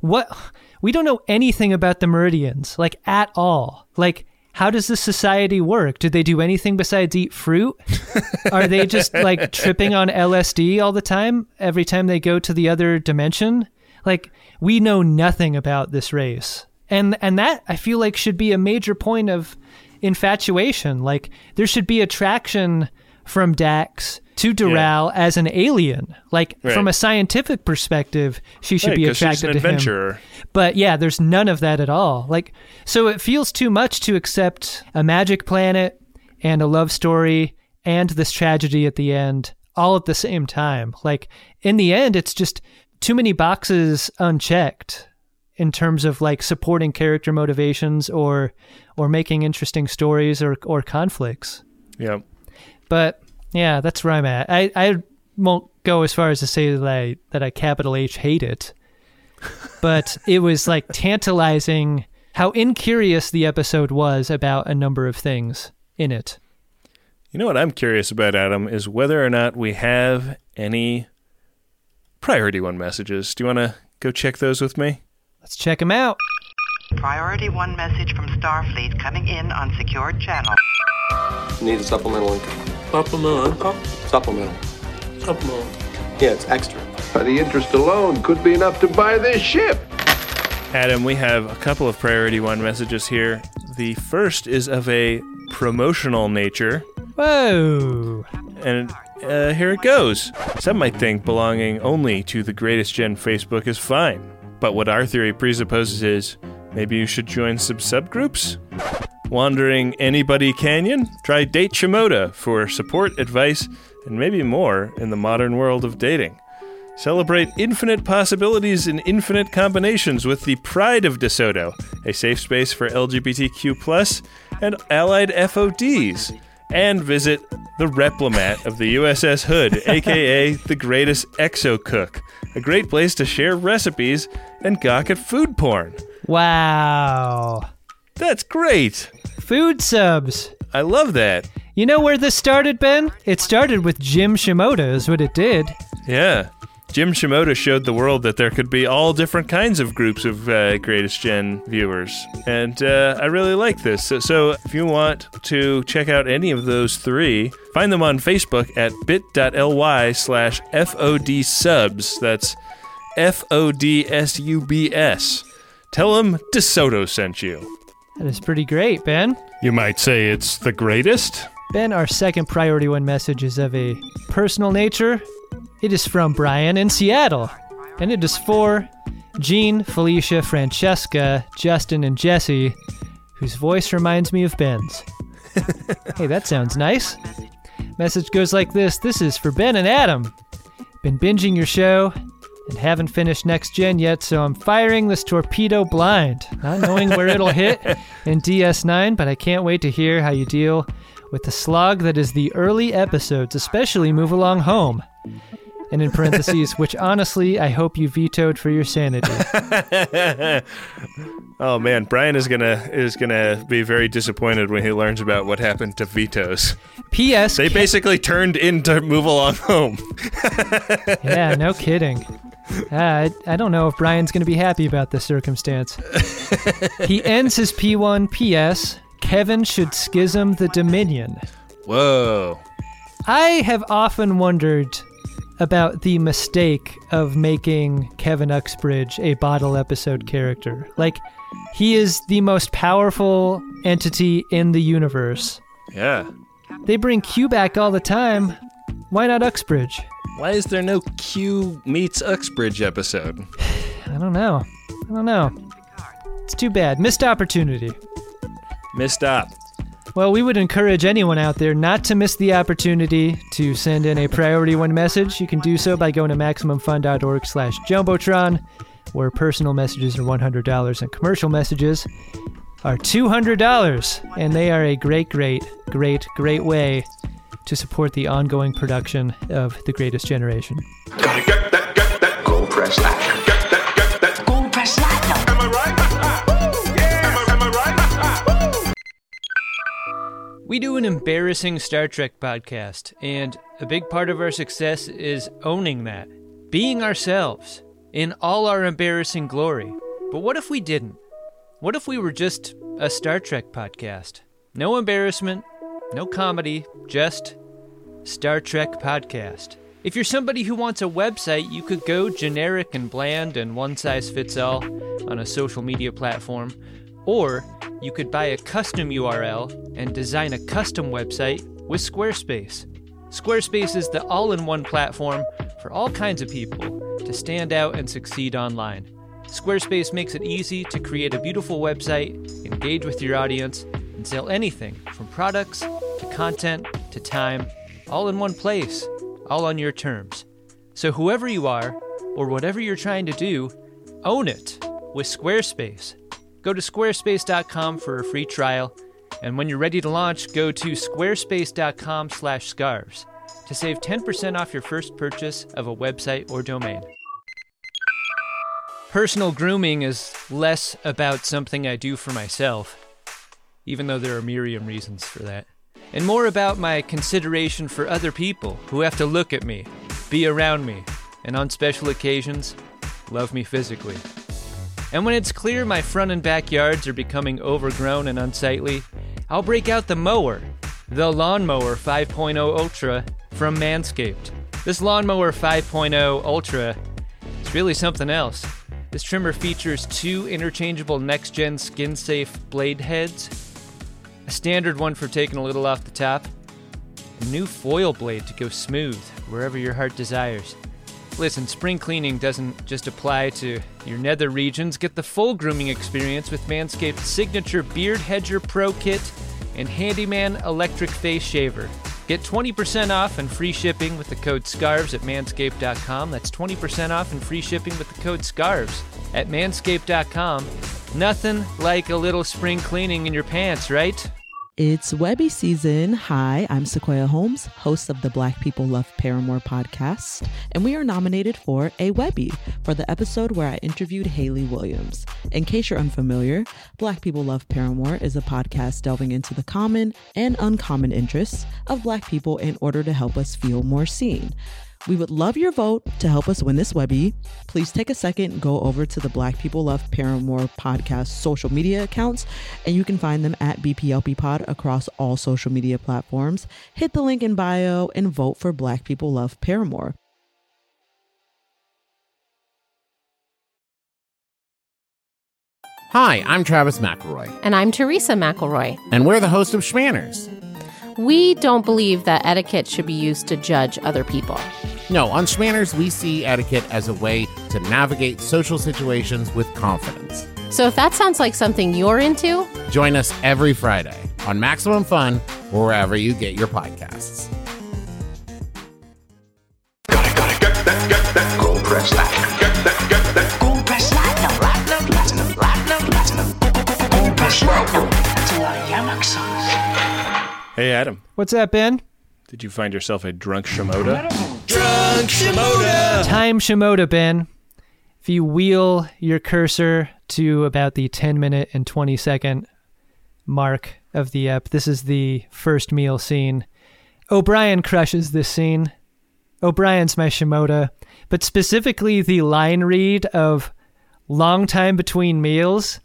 we don't know anything about the Meridians, like, at all. Like, how does this society work? Do they do anything besides eat fruit? Are they just, like, tripping on LSD all the time, every time they go to the other dimension? Like, we know nothing about this race. And that, I feel like, should be a major point of infatuation. Like, there should be attraction from Dax to Doral as an alien. Like, from a scientific perspective, she should be attracted to him. But yeah, there's none of that at all. Like, so it feels too much to accept a magic planet and a love story and this tragedy at the end all at the same time. Like, in the end, it's just too many boxes unchecked in terms of, like, supporting character motivations or making interesting stories or conflicts. Yeah. But yeah, that's where I'm at. I won't go as far as to say that I capital H hate it, but it was, like, tantalizing how incurious the episode was about a number of things in it. You know what I'm curious about, Adam, is whether or not we have any Priority One messages. Do you want to go check those with me? Let's check them out. Priority One message from Starfleet coming in on secured channel. Need a supplemental income. Supplemental income? Supplemental. Yeah, it's extra. The interest alone could be enough to buy this ship. Adam, we have a couple of Priority One messages here. The first is of a promotional nature. Whoa! And here it goes. Some might think belonging only to the Greatest Gen Facebook is fine. But what our theory presupposes is maybe you should join some subgroups? Wandering Anybody Canyon? Try Date Shimoda for support, advice, and maybe more in the modern world of dating. Celebrate infinite possibilities and infinite combinations with the Pride of DeSoto, a safe space for LGBTQ+ and allied FODs. And visit the Replimat of the USS Hood, a.k.a. the greatest exo-cook, a great place to share recipes and gawk at food porn. Wow. That's great. Food subs. I love that. You know where this started, Ben? It started with Jim Shimoda is what it did. Yeah. Jim Shimoda showed the world that there could be all different kinds of groups of Greatest Gen viewers. And I really like this. So if you want to check out any of those three, find them on Facebook at bit.ly/FODsubs. That's FODSUBS. Tell them DeSoto sent you. That is pretty great, Ben. You might say it's the greatest. Ben, our second Priority One message is of a personal nature. It is from Brian in Seattle, and it is for Jean, Felicia, Francesca, Justin, and Jesse, whose voice reminds me of Ben's. Hey, that sounds nice. Message goes like this. This is for Ben and Adam. Been binging your show and haven't finished Next Gen yet, so I'm firing this torpedo blind, not knowing where it'll hit in DS9, but I can't wait to hear how you deal with the slog that is the early episodes, especially Move Along Home. And in parentheses, which honestly, I hope you vetoed for your sanity. Oh man, Brian is gonna be very disappointed when he learns about what happened to vetoes. P.S. They basically turned into Move Along Home. Yeah, no kidding. I don't know if Brian's going to be happy about this circumstance. He ends his P1 P.S. Kevin should schism the Dominion. Whoa. I have often wondered about the mistake of making Kevin Uxbridge a bottle episode character. Like, he is the most powerful entity in the universe. Yeah. They bring Q back all the time. Why not Uxbridge? Why is there no Q meets Uxbridge episode? I don't know. It's too bad. Missed opportunity. Missed op. Well, we would encourage anyone out there not to miss the opportunity to send in a Priority One message. You can do so by going to MaximumFun.org/Jumbotron, where personal messages are $100 and commercial messages are $200. And they are a great way to support the ongoing production of The Greatest Generation. Gotta get that. Go press that. Get that. Go press that. Am I right? Yeah. Am I right? We do an embarrassing Star Trek podcast, and a big part of our success is owning that, being ourselves. in all our embarrassing glory. But what if we didn't? What if we were just a Star Trek podcast? No embarrassment, no comedy, just Star Trek podcast. If you're somebody who wants a website, you could go generic and bland and one-size-fits-all on a social media platform, or you could buy a custom URL and design a custom website with Squarespace. Squarespace is the all-in-one platform for all kinds of people to stand out and succeed online. Squarespace makes it easy to create a beautiful website, engage with your audience, and sell anything from products to content to time, all in one place, all on your terms. So whoever you are, or whatever you're trying to do, own it with Squarespace. Go to squarespace.com for a free trial, and when you're ready to launch, go to squarespace.com/scarves to save 10% off your first purchase of a website or domain. Personal grooming is less about something I do for myself, even though there are myriad reasons for that, and more about my consideration for other people who have to look at me, be around me, and on special occasions, love me physically. And when it's clear my front and backyards are becoming overgrown and unsightly, I'll break out the mower, the Lawnmower 5.0 Ultra from Manscaped. This Lawnmower 5.0 Ultra is really something else. This trimmer features 2 interchangeable next-gen skin-safe blade heads, a standard one for taking a little off the top, a new foil blade to go smooth wherever your heart desires. Listen, spring cleaning doesn't just apply to your nether regions. Get the full grooming experience with Manscaped's signature Beard Hedger Pro Kit and Handyman Electric Face Shaver. Get 20% off and free shipping with the code SCARVES at manscaped.com. That's 20% off and free shipping with the code SCARVES at manscaped.com. Nothing like a little spring cleaning in your pants, right? It's Webby season. Hi, I'm Sequoia Holmes, host of the Black People Love Paramore podcast, and we are nominated for a Webby for the episode where I interviewed Hayley Williams. In case you're unfamiliar, Black People Love Paramore is a podcast delving into the common and uncommon interests of Black people in order to help us feel more seen. We would love your vote to help us win this Webby. Please take a second, go over to the Black People Love Paramore podcast social media accounts, and you can find them at BPLP Pod across all social media platforms. Hit the link in bio and vote for Black People Love Paramore. Hi, I'm Travis McElroy. And I'm Teresa McElroy. And we're the host of Schmanners. We don't believe that etiquette should be used to judge other people. No, on Schmanners, we see etiquette as a way to navigate social situations with confidence. So if that sounds like something you're into, join us every Friday on Maximum Fun or wherever you get your podcasts. Get that gold press platinum. Get that gold press platinum. Gold press platinum. That's a lot of Yamak songs. Hey, Adam. What's that, Ben? Did you find yourself a drunk Shimoda? Drunk Shimoda! Time Shimoda, Ben. If you wheel your cursor to about the 10-minute and 20-second mark of the ep, this is the first meal scene. O'Brien crushes this scene. O'Brien's my Shimoda, but specifically the line read of "long time between meals"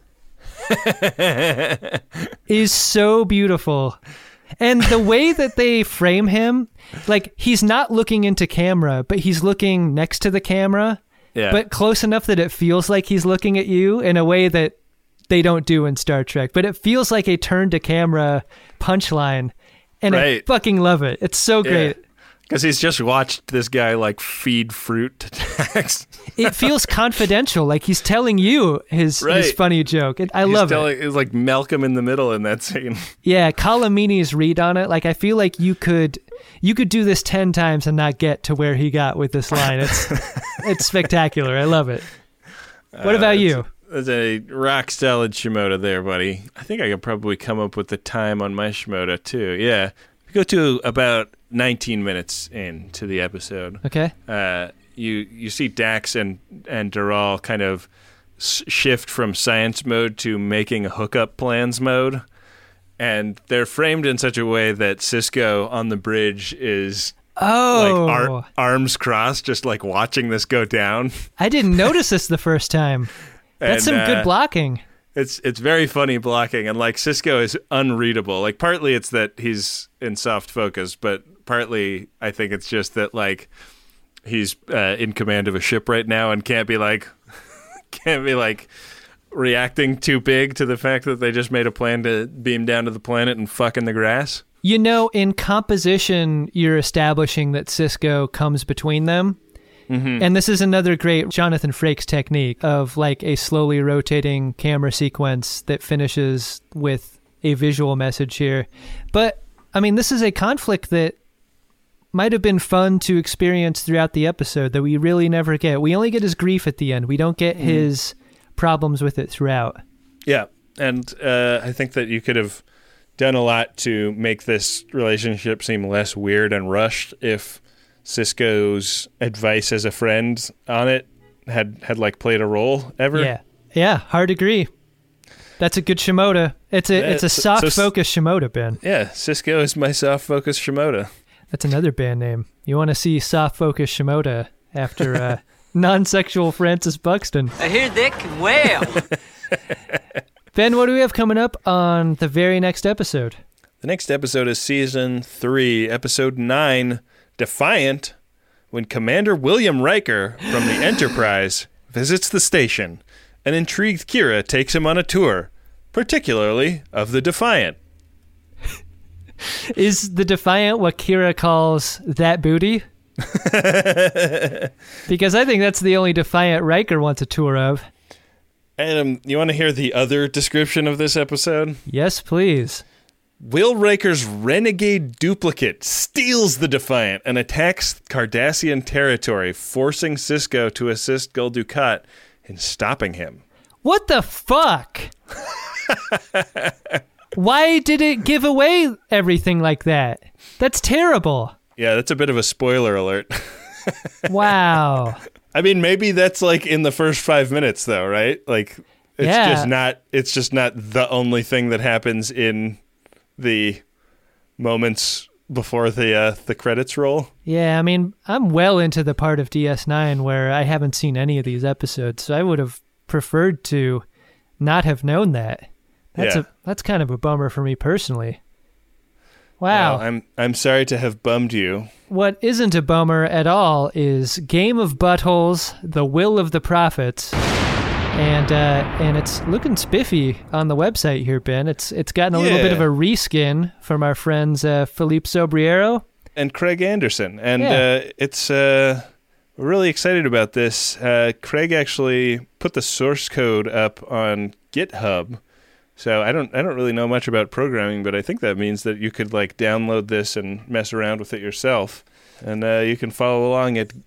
is so beautiful. And the way that they frame him, like, he's not looking into camera, but he's looking next to the camera, but close enough that it feels like he's looking at you in a way that they don't do in Star Trek. But it feels like a turn-to-camera punchline, and I fucking love it. It's so great. Because he's just watched this guy, like, feed fruit to Dax. It feels confidential, like he's telling you his funny joke. I love it. It's like Malcolm in the Middle in that scene. Yeah, Colomini's read on it. Like, I feel like you could do this 10 times and not get to where he got with this line. It's spectacular. I love it. What about you? There's a rock solid Shimoda there, buddy. I think I could probably come up with the time on my Shimoda, too. Yeah. We go to about 19 minutes into the episode. Okay. You see Dax and Dural kind of shift from science mode to making hookup plans mode, and they're framed in such a way that Sisko on the bridge is Oh. Like arms crossed, just like watching this go down. I didn't notice this the first time. That's some good blocking. It's very funny blocking, and like Sisko is unreadable. Like partly it's that he's in soft focus, but partly I think it's just that like he's in command of a ship right now and can't be like reacting too big to the fact that they just made a plan to beam down to the planet and fuck in the grass. You know, in composition, you're establishing that Sisko comes between them. Mm-hmm. And this is another great Jonathan Frakes technique of like a slowly rotating camera sequence that finishes with a visual message here. But, I mean, this is a conflict that might have been fun to experience throughout the episode that we really never get. We only get his grief at the end. We don't get his problems with it throughout. Yeah, and I think that you could have done a lot to make this relationship seem less weird and rushed if Sisko's advice as a friend on it had like played a role ever. Yeah, hard agree. That's a good Shimoda. It's a soft focus Shimoda, Ben. Yeah, Sisko is my soft focus Shimoda. That's another band name. You want to see soft focus Shimoda after non-sexual Francis Buxton. I hear they can wail. Ben, what do we have coming up on the very next episode? The next episode is Season 3, Episode 9, Defiant, when Commander William Riker from the Enterprise visits the station. An intrigued Kira takes him on a tour, particularly of the Defiant. Is the Defiant what Kira calls that booty? Because I think that's the only Defiant Riker wants a tour of. Adam, you want to hear the other description of this episode? Yes, please. Will Riker's renegade duplicate steals the Defiant and attacks Cardassian territory, forcing Sisko to assist Gul Dukat in stopping him. What the fuck? Why did it give away everything like that? That's terrible. Yeah, that's a bit of a spoiler alert. Wow. I mean, maybe that's like in the first 5 minutes, though, right? Like, it's just not the only thing that happens in the moments before the credits roll. Yeah, I mean, I'm well into the part of DS9 where I haven't seen any of these episodes, so I would have preferred to not have known that. That's kind of a bummer for me personally. Wow. Well, I'm sorry to have bummed you. What isn't a bummer at all is Game of Buttholes, The Will of the Prophets. And it's looking spiffy on the website here, Ben. It's gotten a little bit of a reskin from our friends Philippe Sobriero and Craig Anderson. And we're really excited about this. Craig actually put the source code up on GitHub. So I don't really know much about programming, but I think that means that you could like download this and mess around with it yourself. And you can follow along at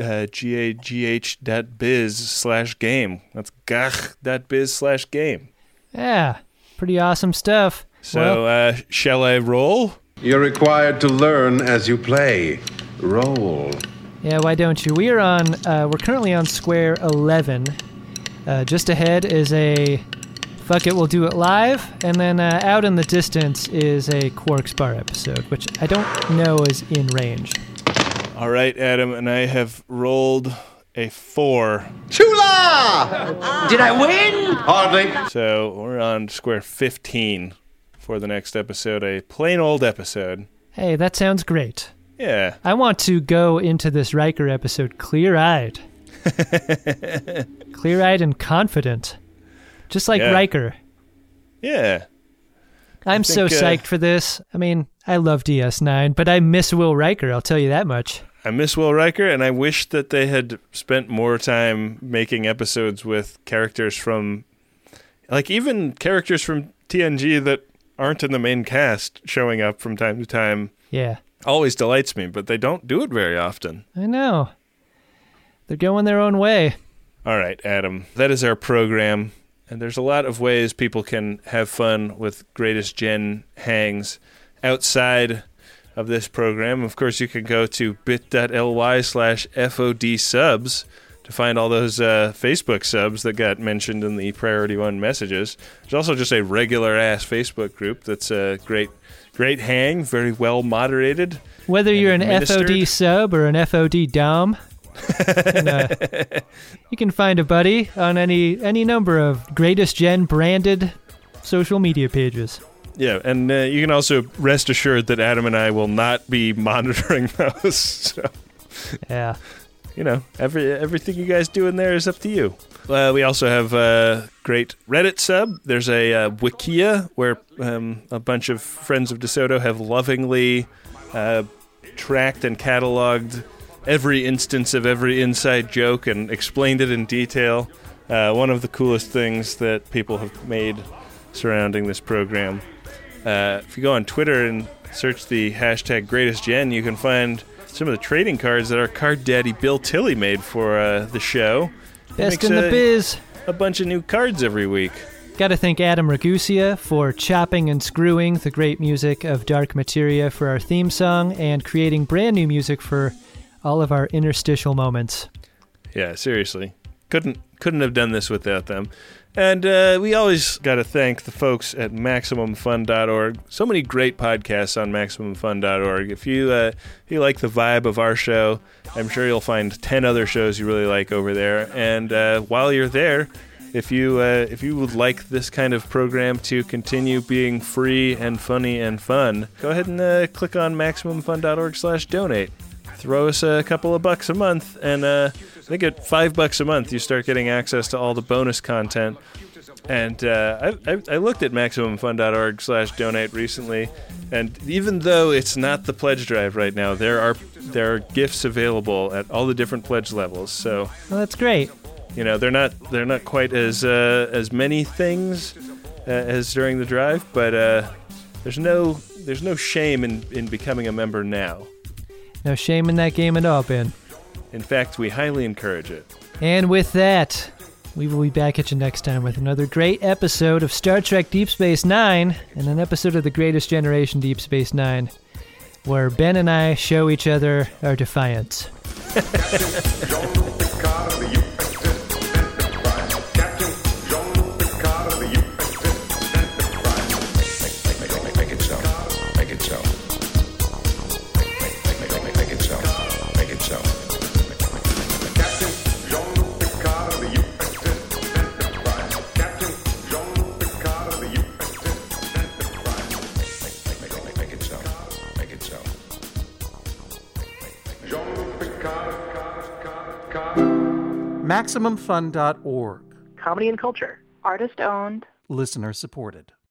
gagh.biz/game. That's gagh.biz/game. Yeah, pretty awesome stuff. So shall I roll? You're required to learn as you play. Roll. Yeah, why don't you? We're currently on square 11. Just ahead is a Fuck It, We'll Do It Live, and then out in the distance is a Quarks Bar episode, which I don't know is in range. All right, Adam, and I have rolled a 4. Chula! Did I win? Hardly. So we're on square 15 for the next episode, a plain old episode. Hey, that sounds great. Yeah. I want to go into this Riker episode clear-eyed. Clear-eyed and confident. Just like Riker. Yeah. I'm so psyched for this. I mean, I love DS9, but I miss Will Riker, I'll tell you that much. I miss Will Riker, and I wish that they had spent more time making episodes with characters from, like even characters from TNG that aren't in the main cast showing up from time to time. Yeah. Always delights me, but they don't do it very often. I know. They're going their own way. All right, Adam. That is our program. And there's a lot of ways people can have fun with Greatest Gen hangs outside of this program. Of course, you can go to bit.ly/FOD subs to find all those Facebook subs that got mentioned in the Priority 1 messages. There's also just a regular-ass Facebook group that's a great great hang, very well moderated. Whether you're an FOD sub or an FOD dom, you can find a buddy on any number of Greatest Gen branded social media pages. Yeah, and you can also rest assured that Adam and I will not be monitoring those. So, yeah. Everything you guys do in there is up to you. We also have a great Reddit sub. There's a Wikia where a bunch of friends of DeSoto have lovingly tracked and cataloged every instance of every inside joke and explained it in detail. One of the coolest things that people have made surrounding this program. If you go on Twitter and search the hashtag GreatestGen, you can find some of the trading cards that our card daddy Bill Tilley made for the show. Best in the biz. A bunch of new cards every week. Got to thank Adam Ragusia for chopping and screwing the great music of Dark Materia for our theme song and creating brand new music for all of our interstitial moments. Yeah, seriously. Couldn't have done this without them. And we always got to thank the folks at MaximumFun.org. So many great podcasts on MaximumFun.org. If you like the vibe of our show, I'm sure you'll find 10 other shows you really like over there. And while you're there, if you would like this kind of program to continue being free and funny and fun, go ahead and click on MaximumFun.org/donate. Throw us a couple of bucks a month, and I think at $5 a month you start getting access to all the bonus content. And I looked at MaximumFun.org/donate recently, and even though it's not the pledge drive right now, there are gifts available at all the different pledge levels. So well, that's great. They're not quite as many things as during the drive, but there's no shame in becoming a member now. No shame in that game at all, Ben. In fact, we highly encourage it. And with that, we will be back at you next time with another great episode of Star Trek Deep Space Nine and an episode of The Greatest Generation Deep Space Nine, where Ben and I show each other our defiance. MaximumFun.org. Comedy and culture. Artist owned. Listener supported.